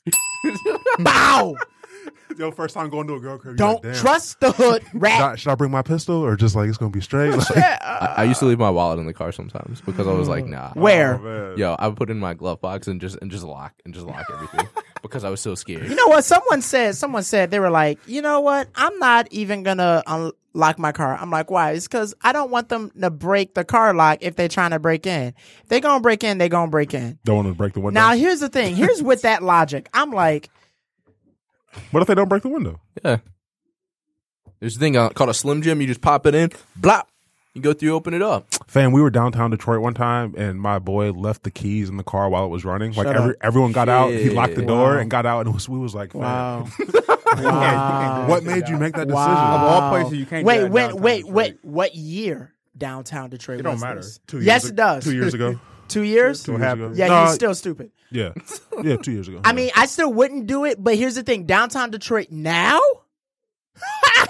Bow. her, your first time going to a girl crib. you're Don't like, damn, trust the hood Should rat. I, should I bring my pistol or just like it's gonna be straight? Like, I, I used to leave my wallet in the car sometimes because I was like, nah. Where? oh, man. Yo, I would put it in my glove box and just and just lock and just lock everything because I was so scared. You know what? Someone said. Someone said they were like, you know what? I'm not even gonna unlock my car. I'm like, why? It's because I don't want them to break the car lock if they're trying to break in. If they gonna break in, they gonna break in. Don't want to break the window. Now, here's the thing. Here's with that logic. I'm like, What if they don't break the window? Yeah. There's a thing uh, called a Slim Jim. You just pop it in, blop. You go through, open it up. Fam, we were downtown Detroit one time, and my boy left the keys in the car while it was running. Like Shut every, up. everyone got out, he locked the Shit. door Wow. and got out, and it was, we was like, fam, wow, Wow. wow. what made you make that Wow. decision? Of all places, you can't. do Wait, that wait, downtown wait, Detroit. wait. What year downtown Detroit? It don't was matter. this? Two Yes, years it does. Two years ago. Two years? Two years happened? ago. Yeah, Nah, you're still stupid. yeah, yeah, two years ago. I mean, I still wouldn't do it, but here's the thing: downtown Detroit now,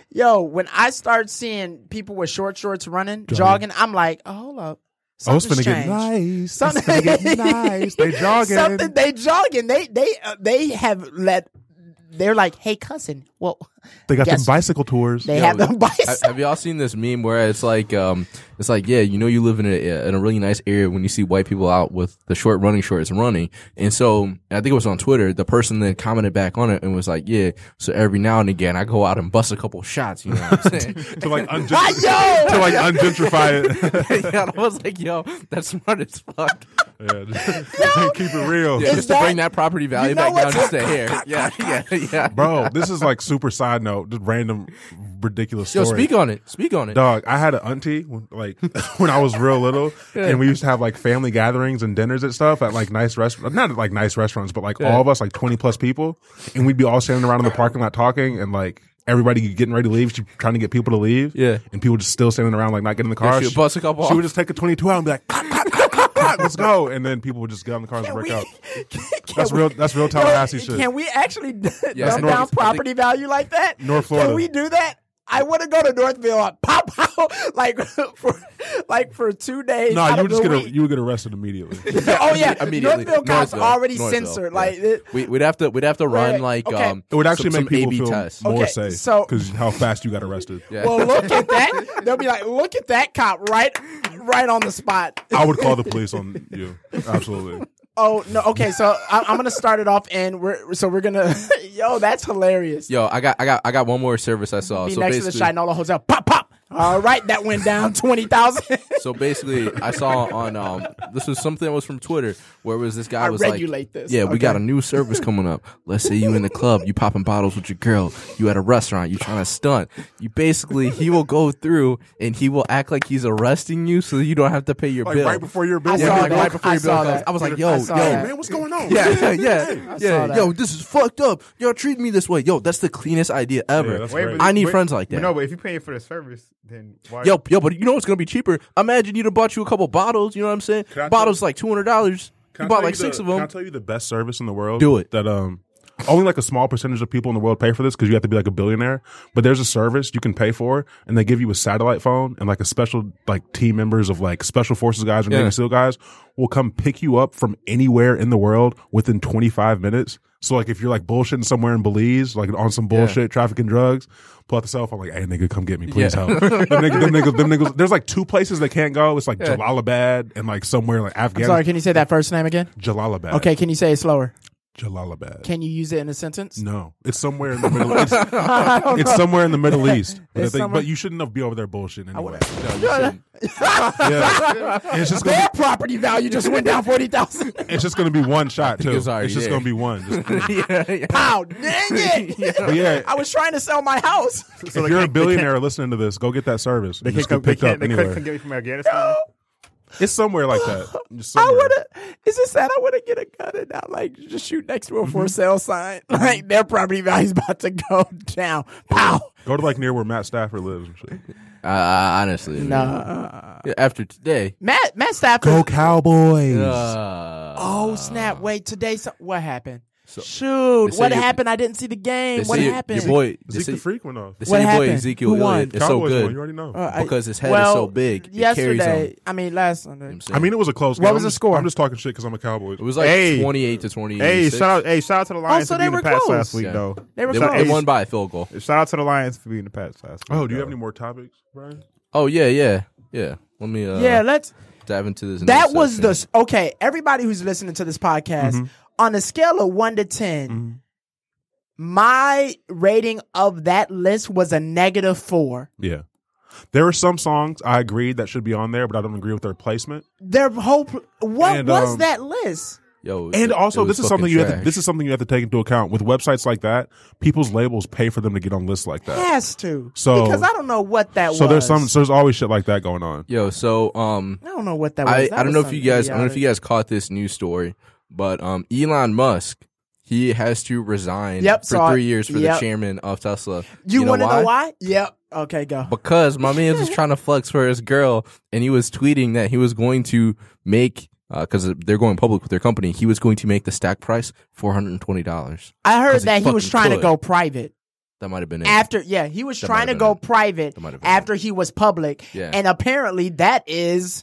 Yo, when I start seeing people with short shorts running, jogging, I'm like, oh, hold up. Oh, it's Something's finna get changed. nice. Something- It's finna get nice. They jogging. Something they jogging. They they uh, they have let. They're like, hey, cousin. Well, They got guess them bicycle tours. they Yo, have them Ha- bicycles. Have y'all seen this meme where it's like, um, it's like, yeah, you know, you live in a in a really nice area when you see white people out with the short running shorts running, and so I think it was on Twitter. The person then commented back on it and was like, yeah, so every now and again I go out and bust a couple shots. You know what I'm saying? to like, ungent- Yo! to like ungentrify it. yeah, I was like, yo, that's smart as fuck. yeah, just, keep it real. Yeah, Is just that- to bring that property value you know back down what's- just a hair. Yeah, yeah, yeah. Bro, this is like super side note, just random ridiculous Yo, story. speak on it. Speak on it. Dog, I had an auntie when- like when I was real little, and we used to have like family gatherings and dinners and stuff at like nice restaurants, not like nice restaurants, but like Yeah. all of us, like twenty plus people, and we'd be all standing around in the parking lot talking, and like everybody getting ready to leave, she trying to get people to leave, Yeah. and people just still standing around like not getting in the car. she would bust a couple she off. would just take a twenty-two out and be like, clap, clap, clap, clap, clap, let's go, and then people would just get on the cars and Can break we- out. can That's we- real. That's real Yo, Tallahassee shit. Can we actually d- Yeah, dumb North- down I think- property value like that? North Florida. Can we do that? I want to go to Northville, uh, pop pop, like for like for two days. No, out you of would just the get a, week. you would get arrested immediately. Oh yeah, Immediately. Northville cops Northville. already Northville. censored. Yeah. Like, it, We, we'd have to we'd have to run Right. like Okay. um It would actually some, make some people A B feel tests. more Okay, safe so- because how fast you got arrested. Yeah. well, look at that. They'll be like, look at that cop right, right on the spot. I would call the police on you. Absolutely. Oh no. Okay, so I, I'm gonna start it off, and we're so we're gonna. Yo, that's hilarious. Yo, I got I got I got one more service I saw. Be so next to the basically, Shinola Hotel. Pop pop. All right, that went down twenty thousand. so basically, I saw on um this was something that was from Twitter where it was this guy I was regulate like, this. yeah, we Okay. got a new service coming up. Let's say you in the club, you popping bottles with your girl, you at a restaurant, you trying to stunt. You basically he will go through and he will act like he's arresting you, so you don't have to pay your Like bill. right before your bill. I comes. saw like that. right before I your bill saw comes. that. I was like, I yo, saw yo, that. Man, what's going on? yeah, yeah, yeah, I yeah. saw that. Yo, this is fucked up. Y'all treat me this way. Yo, that's the cleanest idea ever. Yeah, that's Wait, great. but- I need wait, friends like but that. No, but if you're paying for the service, then why? Yo, yo, but you know what's gonna be cheaper? Imagine you'd have bought you a couple bottles. You know what I'm saying? Can I Bottles tell- like two hundred dollars. Can You I bought tell like the- six of Can I them. tell you the best service in the world? Do it. That um, only like a small percentage of people in the world pay for this because you have to be like a billionaire. But there's a service you can pay for, and they give you a satellite phone, and like a special like team members of like special forces guys or Yeah. Navy SEAL guys will come pick you up from anywhere in the world within twenty-five minutes. So like if you're like bullshitting somewhere in Belize, like on some bullshit, trafficking drugs, pull out the cell phone like, hey nigga, come get me, please Yeah. help. them, niggas, them niggas, them niggas, there's like two places they can't go. It's like Yeah. Jalalabad and like somewhere like I'm Afghanistan. sorry, can you say that first name again? Jalalabad. Okay, can you say it slower? Jalalabad. Can you use it in a sentence? No, it's somewhere in the Middle East. I don't It's know. somewhere in the Middle East. But, It's I think- somewhere- but you shouldn't have be over there bullshitting anyway. No, you shouldn't. Yeah. And it's just gonna Their property value just went down forty thousand. be, it's just gonna be one shot too. it's It's, already just there. gonna be one. Just, yeah, yeah. Pow! Dang it! but yeah, I was trying to sell my house. if you're a billionaire listening to this, go get that service. They You can't just get come. They picked up can't. They couldn't anywhere. come get me from Afghanistan. It's somewhere like that. Just I somewhere. would have. Is it sad? I would have get a gun and not like just shoot next to a for sale sign. Like their property value's about to go down. Pow! Go to like near where Matt Stafford lives and shit. Uh, honestly, Nah. yeah, after today. Matt Matt Stafford. Cowboys. Uh, Oh snap! Wait, today so, what happened? So- Shoot! they say What your- happened? I didn't see the game. they What say your- happened? Your boy, they Zeke say, the Freak went off. they say What your boy happened? Ezekiel Who won? Elliott is so Cowboys good won. You already know. Uh, I- because his head well, is so big. It carries Yesterday, him. I mean last Sunday. I'm saying. I mean, it was a close game. What was I'm the just- score? I'm just talking shit because I'm a Cowboys. It was like Hey. twenty-eight to twenty-eight. Hey, shout out! Hey, shout out to the Lions so for they beating were the Pats close. last week, Yeah. though. They were They, close. they won by a field goal. Shout out to the Lions for beating the Pats last week. Oh, do you though. have any more topics, Brian? Oh yeah, yeah, yeah. Let me uh, yeah, let's. dive into this. That next was the section. okay. Everybody who's listening to this podcast, on a scale of one to ten, my rating of that list was a negative four. Yeah. There are some songs I agreed that should be on there, but I don't agree with their placement. Their whole pl- what And, was um, that list? Yo, And it- also, it was this is fucking something you have to, trash. this is something you have to take into account with websites like that. People's labels pay for them to get on lists like that. Has to. So- because I don't know what that So was. there's some, so there's always shit like that going on. Yo, so um, I don't know what that was. I, That I don't was know if some you guys I don't know if idiotic- you guys caught this news story, but um, Elon Musk he has to resign Yep, for saw it. three years for Yep. the chairman of Tesla. You, know want to why? know why? Yep. Okay, go. Because my man was trying to flex for his girl, and he was tweeting that he was going to make because they're going public with their company. He was going to make the stack price four hundred and twenty dollars. I heard 'Cause he that he was fucking trying to could. go private. That might have been it. After, yeah, he was That trying might to have go been it. private That might have been after he was public, Yeah. and apparently that is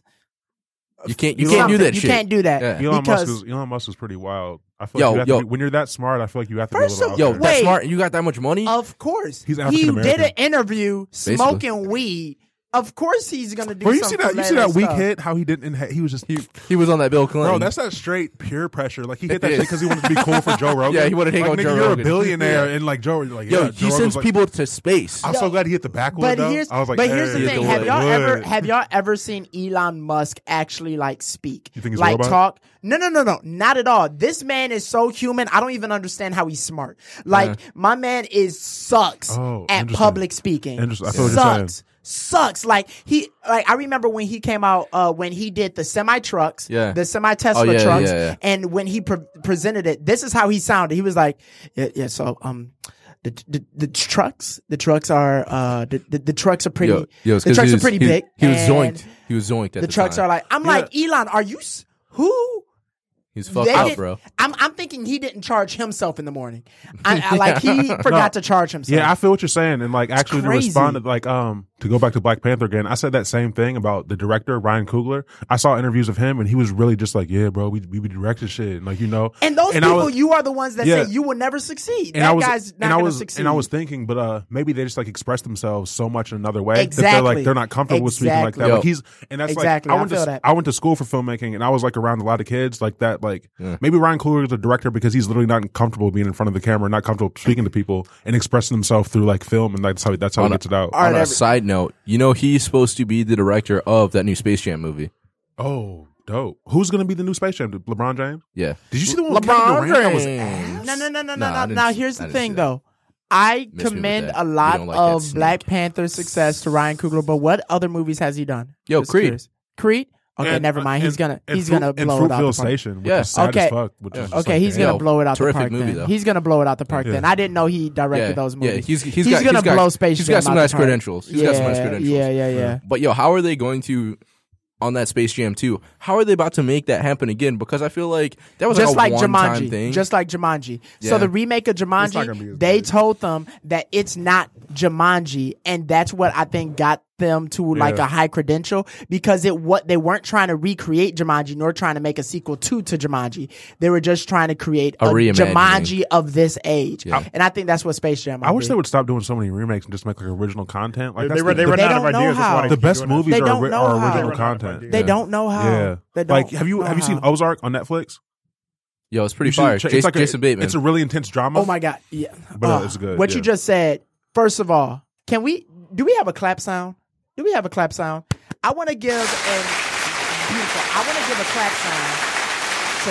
You can't. You something. can't do that You shit. can't do that. Yeah. Elon Because- Musk is Elon Musk is pretty wild. I feel Yo, like you have yo. to be, when you're that smart, I feel like you have to First be a little of- Yo, out there. that's Wait. smart. And you got that much money? Of course, He's he African did American. an interview Basically. smoking weed. Of course, he's gonna do. Bro, you some see that? You fillet see that weak stuff. hit? How he didn't? He was just. he, he was on that Bill Clinton. Bro, that's that straight peer pressure. Like he hit that shit because he wanted to be cool for Joe Rogan. Yeah, he wanted to hang like, out with nigga, Joe you're Rogan. a billionaire, Yeah. and like Joe, like Yo, yeah, he Joe Rogan sends was like, people to space. I'm Yo, so glad he hit the backwood. But though. here's, I was like, but here's the hey, thing: the have wood. y'all ever wood. have y'all ever seen Elon Musk actually like speak? You think he's a like robot? talk? No, no, no, no, not at all. This man is so human. I don't even understand how he's smart. Like my man is sucks Oh, at interesting. public speaking. Interesting. I feel what you're saying. Sucks. Sucks. Like he, like I remember when he came out, uh, when he did the semi trucks, Yeah. the semi Tesla Oh, yeah, trucks, yeah, yeah. and when he pre- presented it, this is how he sounded. He was like, "Yeah, yeah so um, the, the the trucks, the trucks are uh, the the, the trucks are pretty, Yo, yo, it's the 'cause trucks he are was- pretty he, big. He was and zoinked. He was zoinked at the, The trucks time. are like, I'm Yeah. like Elon, are you s- who? He's fucked They up, didn't- bro. I'm I'm thinking he didn't charge himself in the morning. I, I like he forgot to charge himself. Yeah, I feel what you're saying, and like actually to crazy. respond to like um to go back to Black Panther again, I said that same thing about the director Ryan Coogler. I saw interviews of him, and he was really just like, yeah, bro, we we be directing shit, and like you know, and those and I people, was- you are the ones that Yeah. say you will never succeed. and that I was guy's not and I going was to succeed. and I was thinking, but uh maybe they just like express themselves so much in another way that Exactly. they're like they're not comfortable with speaking like Exactly. that. Yo. Like he's and that's Exactly. like I I went feel to that. I went to school for filmmaking, and I was like around a lot of kids like that. Like Yeah. maybe Ryan Coogler is a director because he's literally not comfortable being in front of the camera, not comfortable speaking to people and expressing himself through like film, and that's how that's how On he a- gets it out. All right, On a every- side note, you know he's supposed to be the director of that new Space Jam movie. Oh, dope. Who's going to be the new Space Jam? LeBron James? Yeah. Did you see the one with LeBron Kevin Durant that was James. ass? No, no, no, no, Nah, I no, no. didn't Now see- here's I the didn't thing, see that. though. I Miss me with commend that. a You lot don't like that of snake. Black Panther success to Ryan Coogler, but what other movies has he done? Yo, Just Creed. curious. Creed. Okay, And- never mind. and- He's gonna and he's Fruit- gonna and blow it out Fruitville the park. Station, which Yeah. is sad Okay. as fuck. Which Yeah. is just Okay, like, he's damn. gonna Yo, blow it out the terrific park. movie, then. though. He's gonna blow it out the park. Yeah. Then I didn't know he directed Yeah. those Yeah, movies. he's he's, He's got, gonna he's got, blow Space He's Jam got some out the nice park. credentials. He's got some nice Yeah, credentials. Yeah, yeah, yeah. But yo, how are they going to on that Space Jam two? How are they about to make that happen again? Because I feel like that was Just like like a one-time Jumanji, thing. just like Jumanji. Yeah. So the remake of It's not gonna be Jumanji, as they good. told them that it's not Jumanji, and that's what I think got them to like Yeah. a high credential because it what they weren't trying to recreate Jumanji nor trying to make a sequel to to Jumanji. They were just trying to create A a, reimagining. Jumanji of this age, Yeah. and I think that's what Space Jam. I wish be. they would stop doing so many remakes and just make like original content. Like They that's were the, they the, were They out don't of know ideas. That's how. why they the keep best doing that. movies They are, don't ori- know are how. original They run out of content. ideas. They Yeah. don't know how. Yeah, They don't like have you know have you seen how. Ozark on Netflix? Yo, it's pretty You should fire. check- Jason, it's like a- Jason Bateman. It's a really intense drama. Oh my god! Yeah, But, uh, Uh, it's good, What you yeah. just said. First of all, can we? Do we have a clap sound? Do we have a clap sound? I want to give and beautiful. I want to give a clap sound to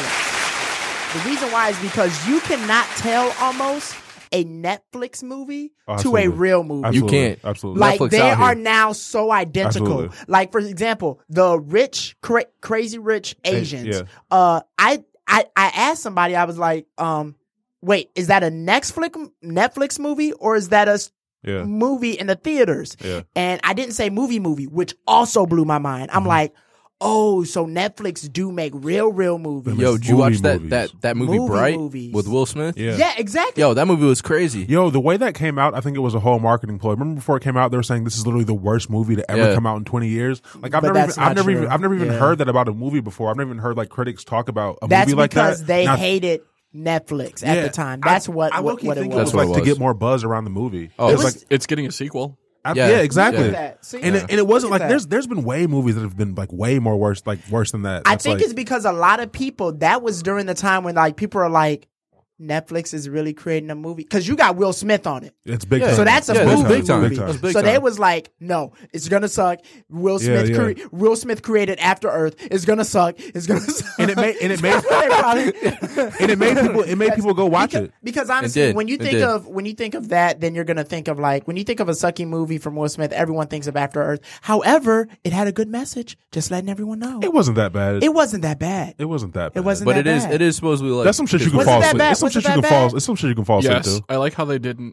Netflix. The reason why is because you cannot tell almost a Netflix movie Oh, to a absolutely. real movie. Absolutely. can't. Absolutely. Like Netflix they out here. are now so identical. Absolutely. Like for example, the rich, cra- crazy rich Asians. yeah. Uh, I, I, I asked somebody. I was like, um, wait, is that a Netflix Netflix movie or is that a s- yeah. movie in the theaters? Yeah. And I didn't say movie movie, which also blew my mind. Mm-hmm. I'm like, oh, so Netflix do make real, real movies. Yo, did you watch movie that, movies. that that movie Movie Bright movies. with Will Smith? Yeah. Yeah, exactly. Yo, that movie was crazy. Yo, the way that came out, I think it was a whole marketing ploy. Remember before it came out, they were saying this is literally the worst movie to ever Yeah. come out in twenty years. Like I've But never, that's even, I've not never true. even, I've never even Yeah. heard that about a movie before. I've never even heard like critics talk about a That's movie like that. because they Now, hated Netflix at yeah, the time. That's I, what I what, low-key what it think was. That's was what like it to get was. more buzz around the movie. Oh, it It was was- like, It's getting a sequel. I- Yeah. yeah, exactly. Yeah. Look at that. See? And it, and it wasn't Look like at there's that. there's been way movies that have been like way more worse like worse than that. I That's think like, it's because a lot of people, that was during the time when like people are like, Netflix is really creating a movie because you got Will Smith on it. it's big. Yeah. time. So that's a Yeah, that's movie. big time. movie. That's big so they time. was like, no, it's gonna suck. Will Yeah, Smith, yeah. cre- Will Smith created After Earth. It's gonna suck. It's gonna suck. And it made and it made They probably- and it made people it made people go watch because, it. because honestly, did. when you It think did. of when you think of that, then you're gonna think of like when you think of a sucky movie from Will Smith, everyone thinks of After Earth. However, it had a good message. Just letting everyone know, It wasn't that bad. it wasn't that bad. It wasn't that bad. It wasn't But that it is bad. it is supposedly like That's some shit you can Was it fall that asleep. bad? It's some Was it shit you that can fall. bad? It's some shit you can fall asleep Yes, to. I like how they didn't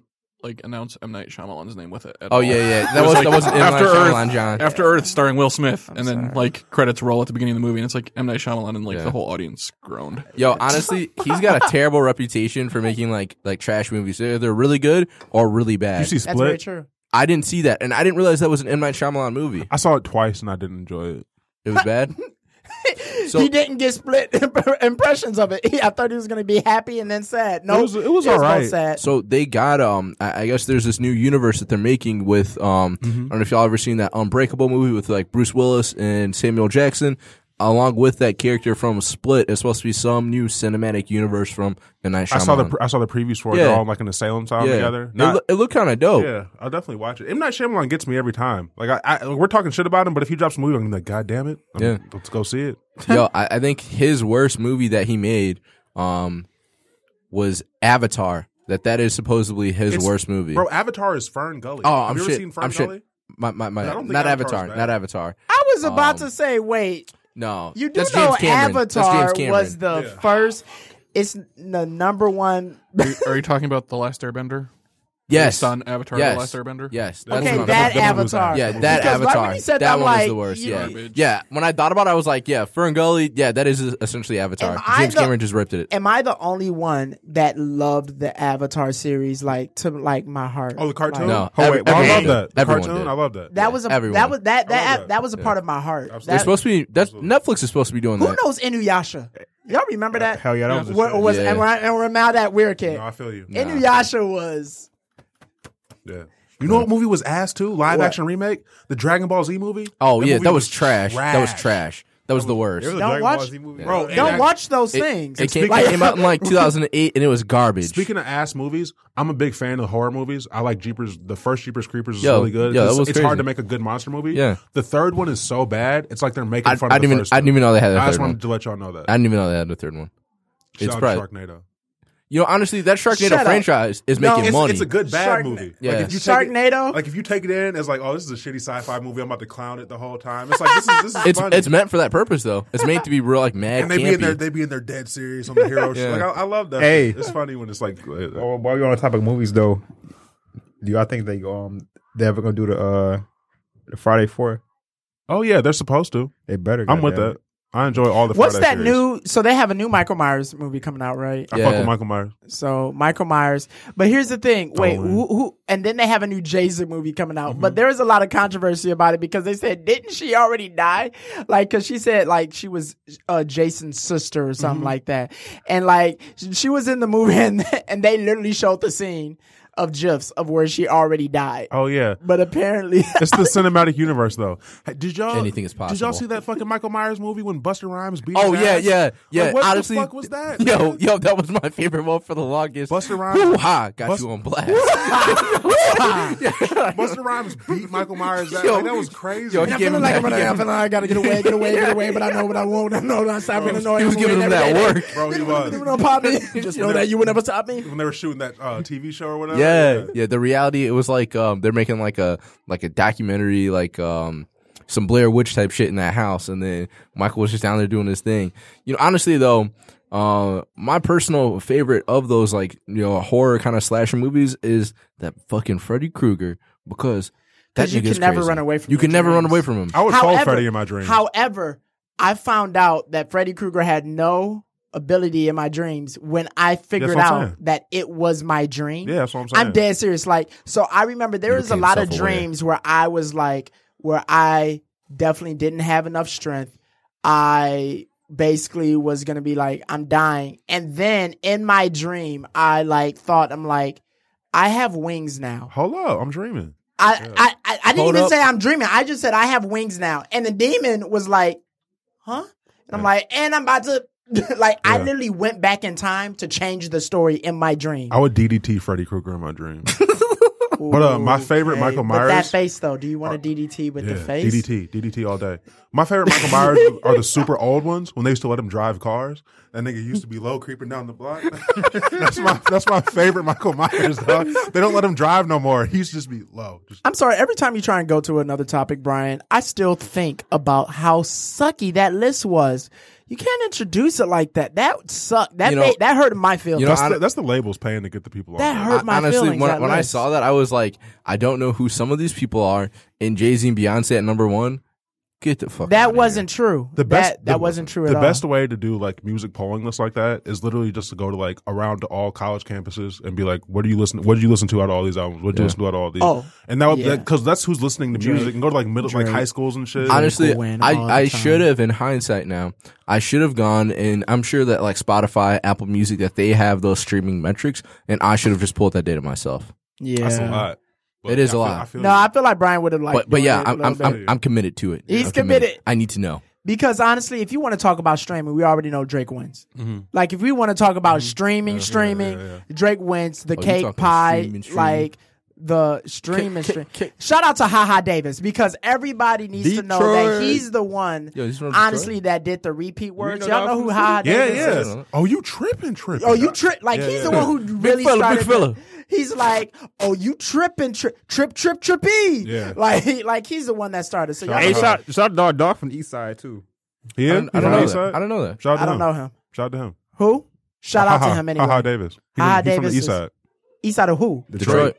like announce M Night Shyamalan's name with it. At Oh all. yeah, yeah. That It was like, that wasn't in After After Earth, Shyamalan, John. After Earth, starring Will Smith, and then sorry. like credits roll at the beginning of the movie, and it's like M Night Shyamalan, and like Yeah. the whole audience groaned. Yo, honestly, he's got a terrible reputation for making like like trash movies. They're either really good or really bad. You see That's very Split? true. I didn't see that, and I didn't realize that was an M Night Shyamalan movie. I saw it twice and I didn't enjoy it. It was bad. So- he didn't get split impressions of it. He, I thought he was going to be happy and then sad. No, It was- it was both alright. sad. So they got um I I guess there's this new universe that they're making with um I don't know if y'all ever seen that Unbreakable movie with like Bruce Willis and Samuel Jackson. Along with that character from Split, it's supposed to be some new cinematic universe from M. Night Shyamalan. I saw the pre- I saw the previews for it. Yeah. They're all like in the Salem time yeah. together. It, Not- loo- it looked kind of dope. yeah, I'll definitely watch it. M Night Shyamalan gets me every time. Like I, I we're talking shit about him, but if he drops a movie, I'm gonna be like, God damn it, I'm- Yeah. let's go see it. Yo, I, I think his worst movie that he made um was Avatar. That that is supposedly his It's- worst movie. Bro, Avatar is Fern Gully. Oh, Have I'm you ever shit. seen Fern I'm shit. Gully? my, my, my, I don't think not Avatar's Avatar, bad. not Avatar. I was about Um, to say, wait, No, you do that's know James Cameron. That's James Avatar Cameron. was the Yeah. first. It's the number one. Are you, are you talking about the Last Airbender? yes, Based on Avatar: yes. The Last Airbender. Yes, that's Okay, what I'm- that that movie was Avatar. ass. Yeah, Because that right when Avatar. he said that that, I'm one was like, the worst. you- Yeah, Garbage. yeah. When I thought about it, I was like, yeah, Fern Gully. Yeah, that is essentially Avatar. Am I James the- Cameron just ripped it. Am I the only one that loved the Avatar series like to like my heart? Oh, the cartoon. Like, No, Oh every- wait, well, I love everyone that. did. The Everyone cartoon, did. I love that. that was a Everyone. that was that I love that that. that was a part of my heart. Absolutely. They're That, supposed to be. That's Netflix is supposed to be doing who that. knows Inuyasha? Y'all remember that? Hell yeah, that was a What shit. was Yeah. and, when I, and when now that weird kid? No, I feel you. Nah. Inuyasha was Yeah. You know what movie was ass too? Live What? action remake, the Dragon Ball Z movie. Oh yeah, movie that was trash. That was trash. That was the worst. There was a Don't Dragon watch- Ball Z movie. Bro, and don't I- watch those It, things. it came, Like- it came out in like two thousand eight, and it was garbage. Speaking of ass movies, I'm a big fan of horror movies. I like Jeepers. The first Jeepers Creepers is Yo, really good. yo, that it's was it's crazy. hard to make a good monster movie. Yeah. The third one is so bad. It's like they're making I, fun I of the didn't even. first I didn't two. even know they had a I just third one. wanted to let y'all know that. I didn't even know they had a third one. It's Shout out probably. to Sharknado. You know, honestly, that Sharknado Shut up. franchise is No, making It's, money. it's a good bad Shark- movie. Yeah. Like if you take it, Sharknado. like if you take it in as like, oh, this is a shitty sci-fi movie. I'm about to clown it the whole time. It's like this is this is it's funny. it's meant for that purpose though. It's made to be real like mad and they campy. be in their they be in their dead series on the hero shit. Yeah. Like I, I love that. Hey. shit. It's funny when it's like. uh, Well, while you're on the topic of movies, though, do y'all think they um they ever gonna do the uh the Friday Four? Oh yeah, they're supposed to. They better. I'm with goddamn that. I enjoy all the. What's Friday that series. new? So they have a new Michael Myers movie coming out, right? I Yeah. fuck with Michael Myers. So Michael Myers. But here's the thing. Wait, Oh, man. who, who? And then they have a new Jason movie coming out. Mm-hmm. But there is a lot of controversy about it because they said, didn't she already die? Like, because she said like she was uh, Jason's sister or something Mm-hmm. like that. And like she was in the movie, and and they literally showed the scene of gifs of where she already died. Oh yeah. But apparently, It's the cinematic universe, though. Hey, Did y'all? Anything is Did y'all possible. see that fucking Michael Myers movie when Busta Rhymes beat? Oh his yeah, ass? yeah, yeah. Like, what Honestly, the fuck was that? Yo, man? yo, that was my favorite one for the longest. Busta Rhymes. Woo ha, got Bust- you on blast. Busta Rhymes beat Michael Myers. Ass. Yo, like, that was crazy. yo, he I'm gave feeling him like that- I'm, gonna, he I'm gave feeling like I gotta get away, get away, get away. But I know what I won't. I know that I'm stopping annoying. He was giving him that work. Bro, he was. You know, pop me. Just know that you would never stop me. When they were shooting that uh, T V show or whatever. Yeah, yeah. The reality, it was like um, they're making like a like a documentary, like um, some Blair Witch type shit in that house, and then Michael was just down there doing his thing. You know, honestly though, uh, my personal favorite of those like you know horror kind of slasher movies is that fucking Freddy Krueger because that 'Cause you nigga's can never crazy. run away from You your can never run dreams. away from him. I would call Freddy in my dreams. However, I found out that Freddy Krueger had no ability in my dreams when I figured what I'm out saying. that it was my dream. Yeah, that's what I'm saying. I'm dead serious. Like, so I remember there You was a became lot of self-aware. dreams where I was like, where I definitely didn't have enough strength. I basically was going to be like, I'm dying. And then in my dream, I like thought, I'm like, I have wings now. Hold up, I'm dreaming. I, I, I, I didn't Hold even up. say I'm dreaming. I just said I have wings now. And the demon was like, huh? And I'm like, and I'm about to, like, I Yeah. literally went back in time to change the story in my dream. I would D D T Freddy Krueger in my dream. But uh, my favorite Michael With Myers. that face, though, do you want a D D T with yeah, the face? D D T, D D T all day. My favorite Michael Myers are the super old ones when they used to let him drive cars. That nigga used to be low creeping down the block. that's my that's my favorite Michael Myers, dog. They don't let him drive no more. He used to just be low. Just, I'm sorry. Every time you try and go to another topic, Brian, I still think about how sucky that list was. You can't introduce it like that. That sucked. That You know- made, that hurt my feelings. You know, that's, I- the, that's the labels paying to get the people that on. hurt my Honestly, feelings. when, that when I list. saw that, I was like, I don't know who some of these people are. And Jay-Z and Beyonce at number one. Get the fuck out that of wasn't true. The best that, that the, wasn't true The at all. best way to do like music polling lists like that is literally just to go to like around to all college campuses and be like, what do you listen? What did you listen to out of all these albums? What did you Yeah. listen to out of all these? Oh, and that yeah. because that's who's listening to Drake. music and go to like middle like Drake. high schools and shit. Honestly, Cool win I, all the I time. should have, in hindsight now, I should have gone, and I'm sure that like Spotify, Apple Music, that they have those streaming metrics, and I should have just pulled that data myself. Yeah. That's a lot. But It is I a feel- lot. I feel No, you. I feel like Brian would have liked. But but doing yeah, it a I'm little I'm, bit. I'm I'm committed to it. He's I'm committed. I need to know. Because honestly, if you want to talk about streaming, we already know Drake wins. Like if we want to talk about streaming, streaming, yeah, Drake wins. The Oh, you cake talking pie, streaming, streaming. like the stream and Kick, stream. kick, kick. Shout out to Haha Davis because everybody needs to know that Detroit. he's the one. Yo, he's from honestly, Detroit? that did the repeat words. know Y'all that know who from Haha yeah, Davis yeah. is? Oh, you tripping, tripping? Oh, you trip like Yeah, he's yeah. the one who really fella, started. big fella. He's like, oh, you tripping, trip, trip, trip, trippy. Yeah. Like, like he's the one that started. So y'all Shout Hey, know- out. shout shout out Dog Dog from the East Side too. He I is? don't, I He's don't on know the east that. side? I don't know that. Shout out to I don't him. know him. Shout out to him. Who? Shout out to Haha- him anyway. Haha Davis. He Haha from, he from Davis the east is- side. East side of who? Detroit.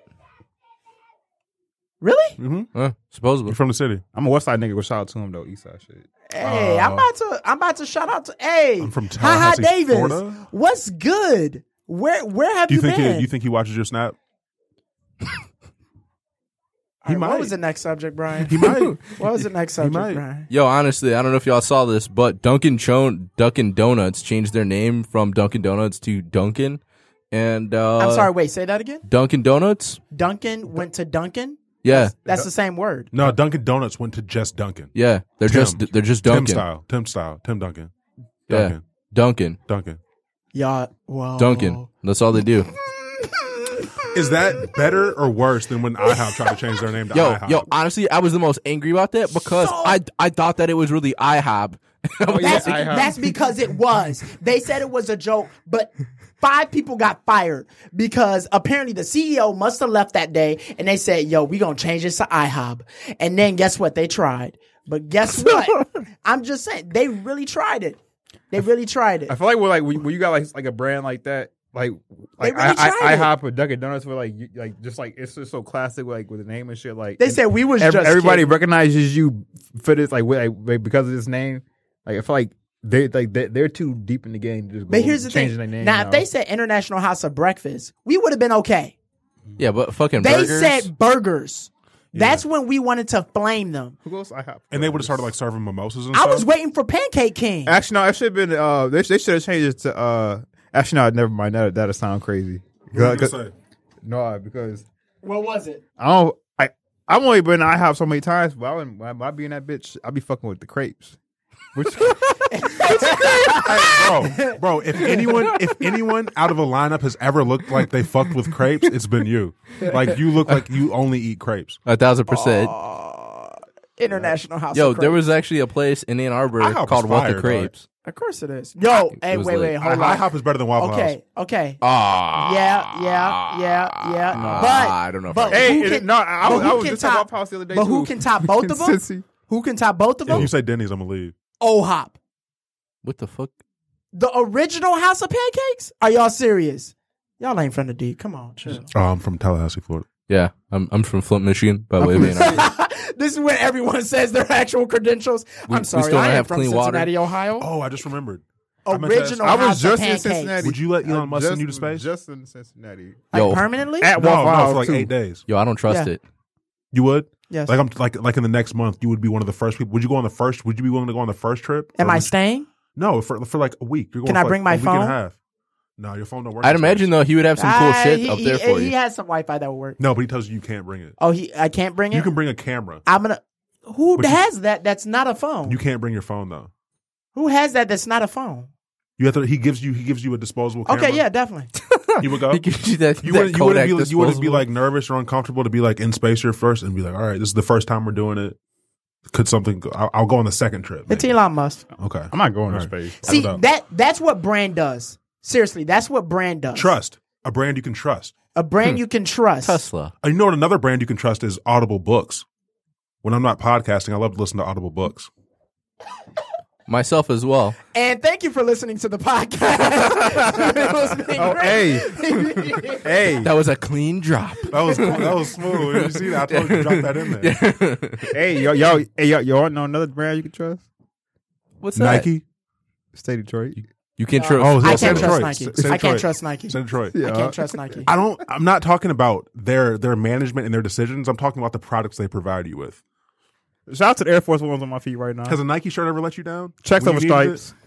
Really? Mm-hmm. Huh, supposedly. He's from the city. I'm a West Side nigga. But shout out to him though. East Side shit. Hey, Uh, I'm about to. I'm about to shout out to. Hey, I'm from Haha Tallahassee, Davis. Florida. What's good? Where Where have Do you you, think been? he, you think he watches your snap? All right, might. What was the next subject, Brian? He might. What was the next subject, might. Brian? Yo, honestly, I don't know if y'all saw this, but Dunkin' Cho- Dunkin' Donuts changed their name from Dunkin' Donuts to Dunkin'. And uh, I'm sorry. Wait, say that again. Dunkin' Donuts. Duncan went to Duncan. Yeah, That's the same word. No, Dunkin' Donuts went to just Dunkin'. yeah. They're Tim. just they're just Tim Dunkin'. style. Tim style. Tim Duncan. Yeah, Duncan. Dunkin'. Duncan. Y'all, well, Dunkin'. That's all they do. Is that better or worse than when IHOP tried to change their name to Yo, IHOP? yo. Honestly, I was the most angry about that because So- I I thought that it was really IHOP. Oh, yeah, That's, I have. that's because it was. They said it was a joke, but five people got fired because apparently the C E O must have left that day and they said, yo, we going to change this to IHOP. And then guess what? They tried. But guess what? I'm just saying, they really tried it. They really tried it. I feel like we're like when when you got like like a brand like that, like like really I, tried I, it. IHOP or Dunkin' Donuts, were like you, like just like it's just so classic, like with the name and shit. Like They and said we was ev- just everybody kidding. recognizes you for this, like, with, like because of this name. Like I feel like they like they, they're too deep in the game to just But go here's the changing thing. their name. Now, if they said International House of Breakfast, we would have been okay. Yeah, but fucking They burgers. said burgers. That's when we wanted to flame them. who goes IHOP? And they would have started like serving mimosas and I stuff. was waiting for Pancake King. Actually, no, it should have been. Uh, they, they should have changed it to. Uh, actually, no, never mind. That that'll sound crazy. What were you Cause- gonna say? No, because What was it? I don't. I I've only been to IHOP so many times, but I wouldn't, when I be in that bitch, I be fucking with the crepes. Which Hey, bro, bro, if anyone, if anyone out of a lineup has ever looked like they fucked with crepes, it's been you. Like you look like you only eat crepes. A thousand percent. International House Yo, of there Crepes. was actually a place in Ann Arbor IHOP is called What fire, the Crepes. Of course it is. Yo, hey, was wait, lit. wait, hold on. IHOP is better than Waffle House. Okay, okay. Ah, Yeah, yeah, yeah, yeah. Nah, but I don't know if But I- Hey, who it- can, no, I but was- who I was can just at top, Waffle House the other day, But who too. can top both of them? Cincy. Who can top both of If them? you say Denny's, I'm gonna leave. O Hop, What the fuck? the original House of Pancakes. Are y'all serious? Y'all ain't from the D. Come on, chill. Oh, I'm from Tallahassee, Florida. Yeah, I'm I'm from Flint, Michigan. By the way, of Ann Arbor. This is where everyone says their actual credentials. We- I'm we sorry, still I don't am have from clean water. Cincinnati, Ohio. Oh, I just remembered. I meant to ask- Original I was House just of in Pancakes. Cincinnati. Would you let Elon I Musk just, send you to space? Just in Cincinnati. Like Yo. permanently? At No, Waffle no, House for like too. eight days. Yo, I don't trust Yeah. it. You would? Yes. Like I'm like like in the next month, you would be one of the first people. Would you go on the first? Would you be willing to go on the first trip? Am Or I would you- staying? No, for for like a week. You're going Can for I like bring my a week and a phone? half. No, your phone don't work. I'd in imagine space. though he would have some cool Ah, shit he, up he- there for he you. has some Wi-Fi that will work. No, but he tells you you can't bring it. Oh, he I can't bring it. You can bring a camera. I'm gonna. Who But you- has that? That's not a phone. You can't bring your phone though. Who has that? That's not a phone. You have to. He gives you. He gives you a disposable camera. Okay, yeah, definitely. You would go. He gives you that, You that wouldn't. You wouldn't Kodak be. You wouldn't be disposable. like nervous or uncomfortable to be like in space here first and be like, all right, this is the first time we're doing it. Could something? Go, I'll, I'll go on the second trip. It's maybe. Elon Musk. Okay. I'm not going All to right. space. See, know. that that's what brand does. Seriously, that's what brand does. Trust a brand you can trust. A brand you can trust. Tesla. Uh, You know what? Another brand you can trust is Audible Books. When I'm not podcasting, I love to listen to Audible Books. Myself as well. And thank you for listening to the podcast. It was been Oh, great. hey, hey, That was a clean drop. That was cool. That was smooth. Did you see that? I told you to drop that in there. hey, y'all, y'all, hey, y'all, y'all know another brand you can trust? What's that? Nike. Stay Detroit. You can Uh, trust. Oh, I yeah, Say can't trust Detroit. Nike. Say I can't Detroit. trust Nike. Say Detroit. I can't trust Nike. I don't. I'm not talking about their their management and their decisions. I'm talking about the products they provide you with. Shout out to the Air Force Ones on my feet right now. Has a Nike shirt ever let you down? Checks When over you needed stripes.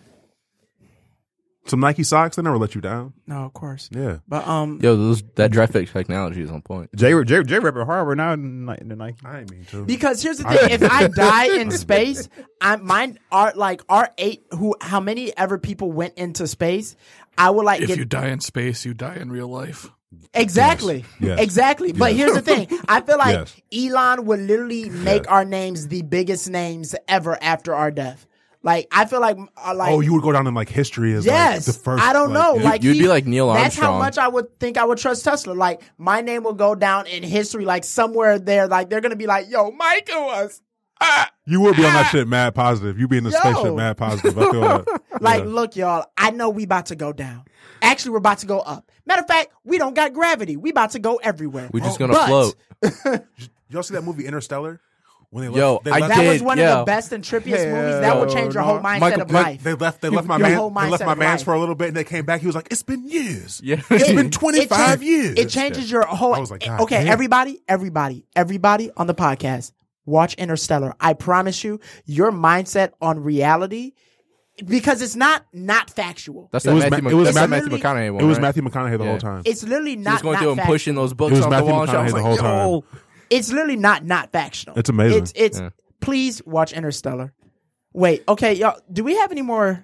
it? Some Nike socks, they never let you down. No, of course. Yeah. But um, Yo, those that graphic technology is on point. Jay, Jay, Jay repping hard right now in the in the Nike. I ain't mean to. because here's the thing: if I die in space, I mine are like our eight who how many ever people went into space. I would like If get you die in space, you die in real life. exactly, Yes. exactly. But Yes. here's the thing: I feel like Yes. Elon would literally make our names the biggest names ever after our death. Like I feel like, uh, like Oh, you would go down in like history as yes, like the first. I don't know. yeah. Like You'd he- be like Neil That's how Armstrong. much I would think I would trust Tesla. Like my name will go down in history, like somewhere there. Like they're gonna be like, "Yo, Micah was." Ah. you would be on that shit mad positive. You be in the Yo. spaceship mad positive. I feel that. Like, Yeah. look, y'all, I know we about to go down. Actually, we're about to go up. Matter of fact, we don't got gravity. We about to go everywhere. We just Oh, gonna but float. Y'all see that movie Interstellar? When they Yo, left, they I left, That did, was one yeah. of the best and trippiest Hell movies. That would change your whole no. mindset Michael- of Mike- life. They left. They left my Your man. whole They left mindset my of man's life. for a little bit, and they came back. He was like, "It's been years. Yeah. It's It- been twenty-five it cha- years. It changes your whole. I was like, God okay, damn. everybody, everybody, everybody on the podcast, watch Interstellar. I promise you, your mindset on reality, because it's not not factual. That's It that was Matthew, Ma- Mc- it was that's that Ma- Matthew McConaughey one. It was right? Matthew McConaughey the Yeah. whole time. It's literally He not. was going not through and factual. pushing those books It was off Matthew the wall. And shit. I was McConaughey the like, whole time. yo. It's literally not not factional. It's amazing. It's it's. Yeah. Please watch Interstellar. Wait, okay, y'all. Do we have any more?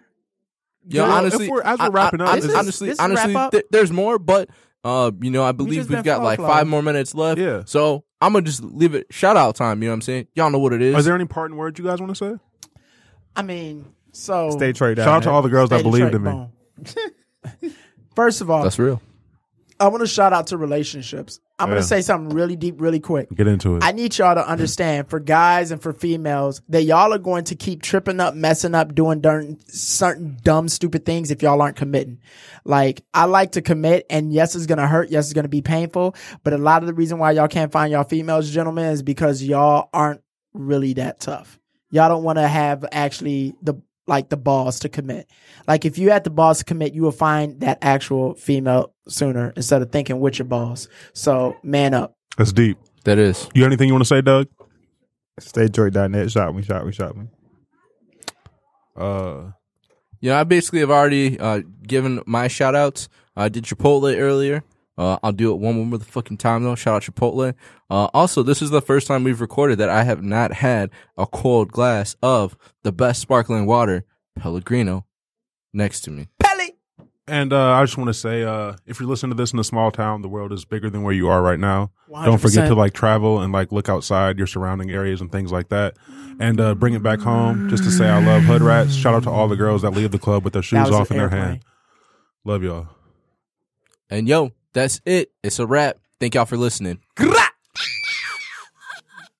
Yo, Well, honestly, if we're- as we're I- wrapping I- up, honestly, this is- honestly, this is honestly, wrap up. th- there's more, but uh, you know, I believe just we've been got flow, like flow. five more minutes left. Yeah. So I'm gonna just leave it shout out time. You know what I'm saying? Y'all know what it is. Are there any parting words you guys want to say? I mean, so Stay Detroit. Shout out to all the girls that Stay believed Detroit, in me. boom. First of all, That's real. I want to shout out to relationships. I'm Yeah. going to say something really deep, really quick. Get into it. I need y'all to understand, for guys and for females, that y'all are going to keep tripping up, messing up, doing certain, certain dumb, stupid things if y'all aren't committing. Like, I like to commit, and yes, it's going to hurt. Yes, it's going to be painful. But a lot of the reason why y'all can't find y'all females, gentlemen, is because y'all aren't really that tough. Y'all don't want to have actually the like the balls to commit. Like if you had the balls to commit, you will find that actual female sooner instead of thinking with your balls. So man up. That's deep. That is. You got anything you want to say, Doug? Stay Detroit dot net. Shot me, shot me, shot me. Uh, You know, I basically have already uh, given my shout outs. I did Chipotle earlier. Uh, I'll do it one more motherfucking time though. Shout out Chipotle. Uh, also, this is the first time we've recorded that I have not had a cold glass of the best sparkling water, Pellegrino, next to me. Pelly. and uh, I just want to say, uh, if you're listening to this in a small town, the world is bigger than where you are right now. one hundred Don't forget percent. to like travel and like look outside your surrounding areas and things like that, and uh, bring it back home. Just to say, I love Hood Rats. Shout out to all the girls that leave the club with their That shoes was off in an their airplane. hand. Love y'all. And yo, that's it. It's a wrap. Thank y'all for listening. Gra!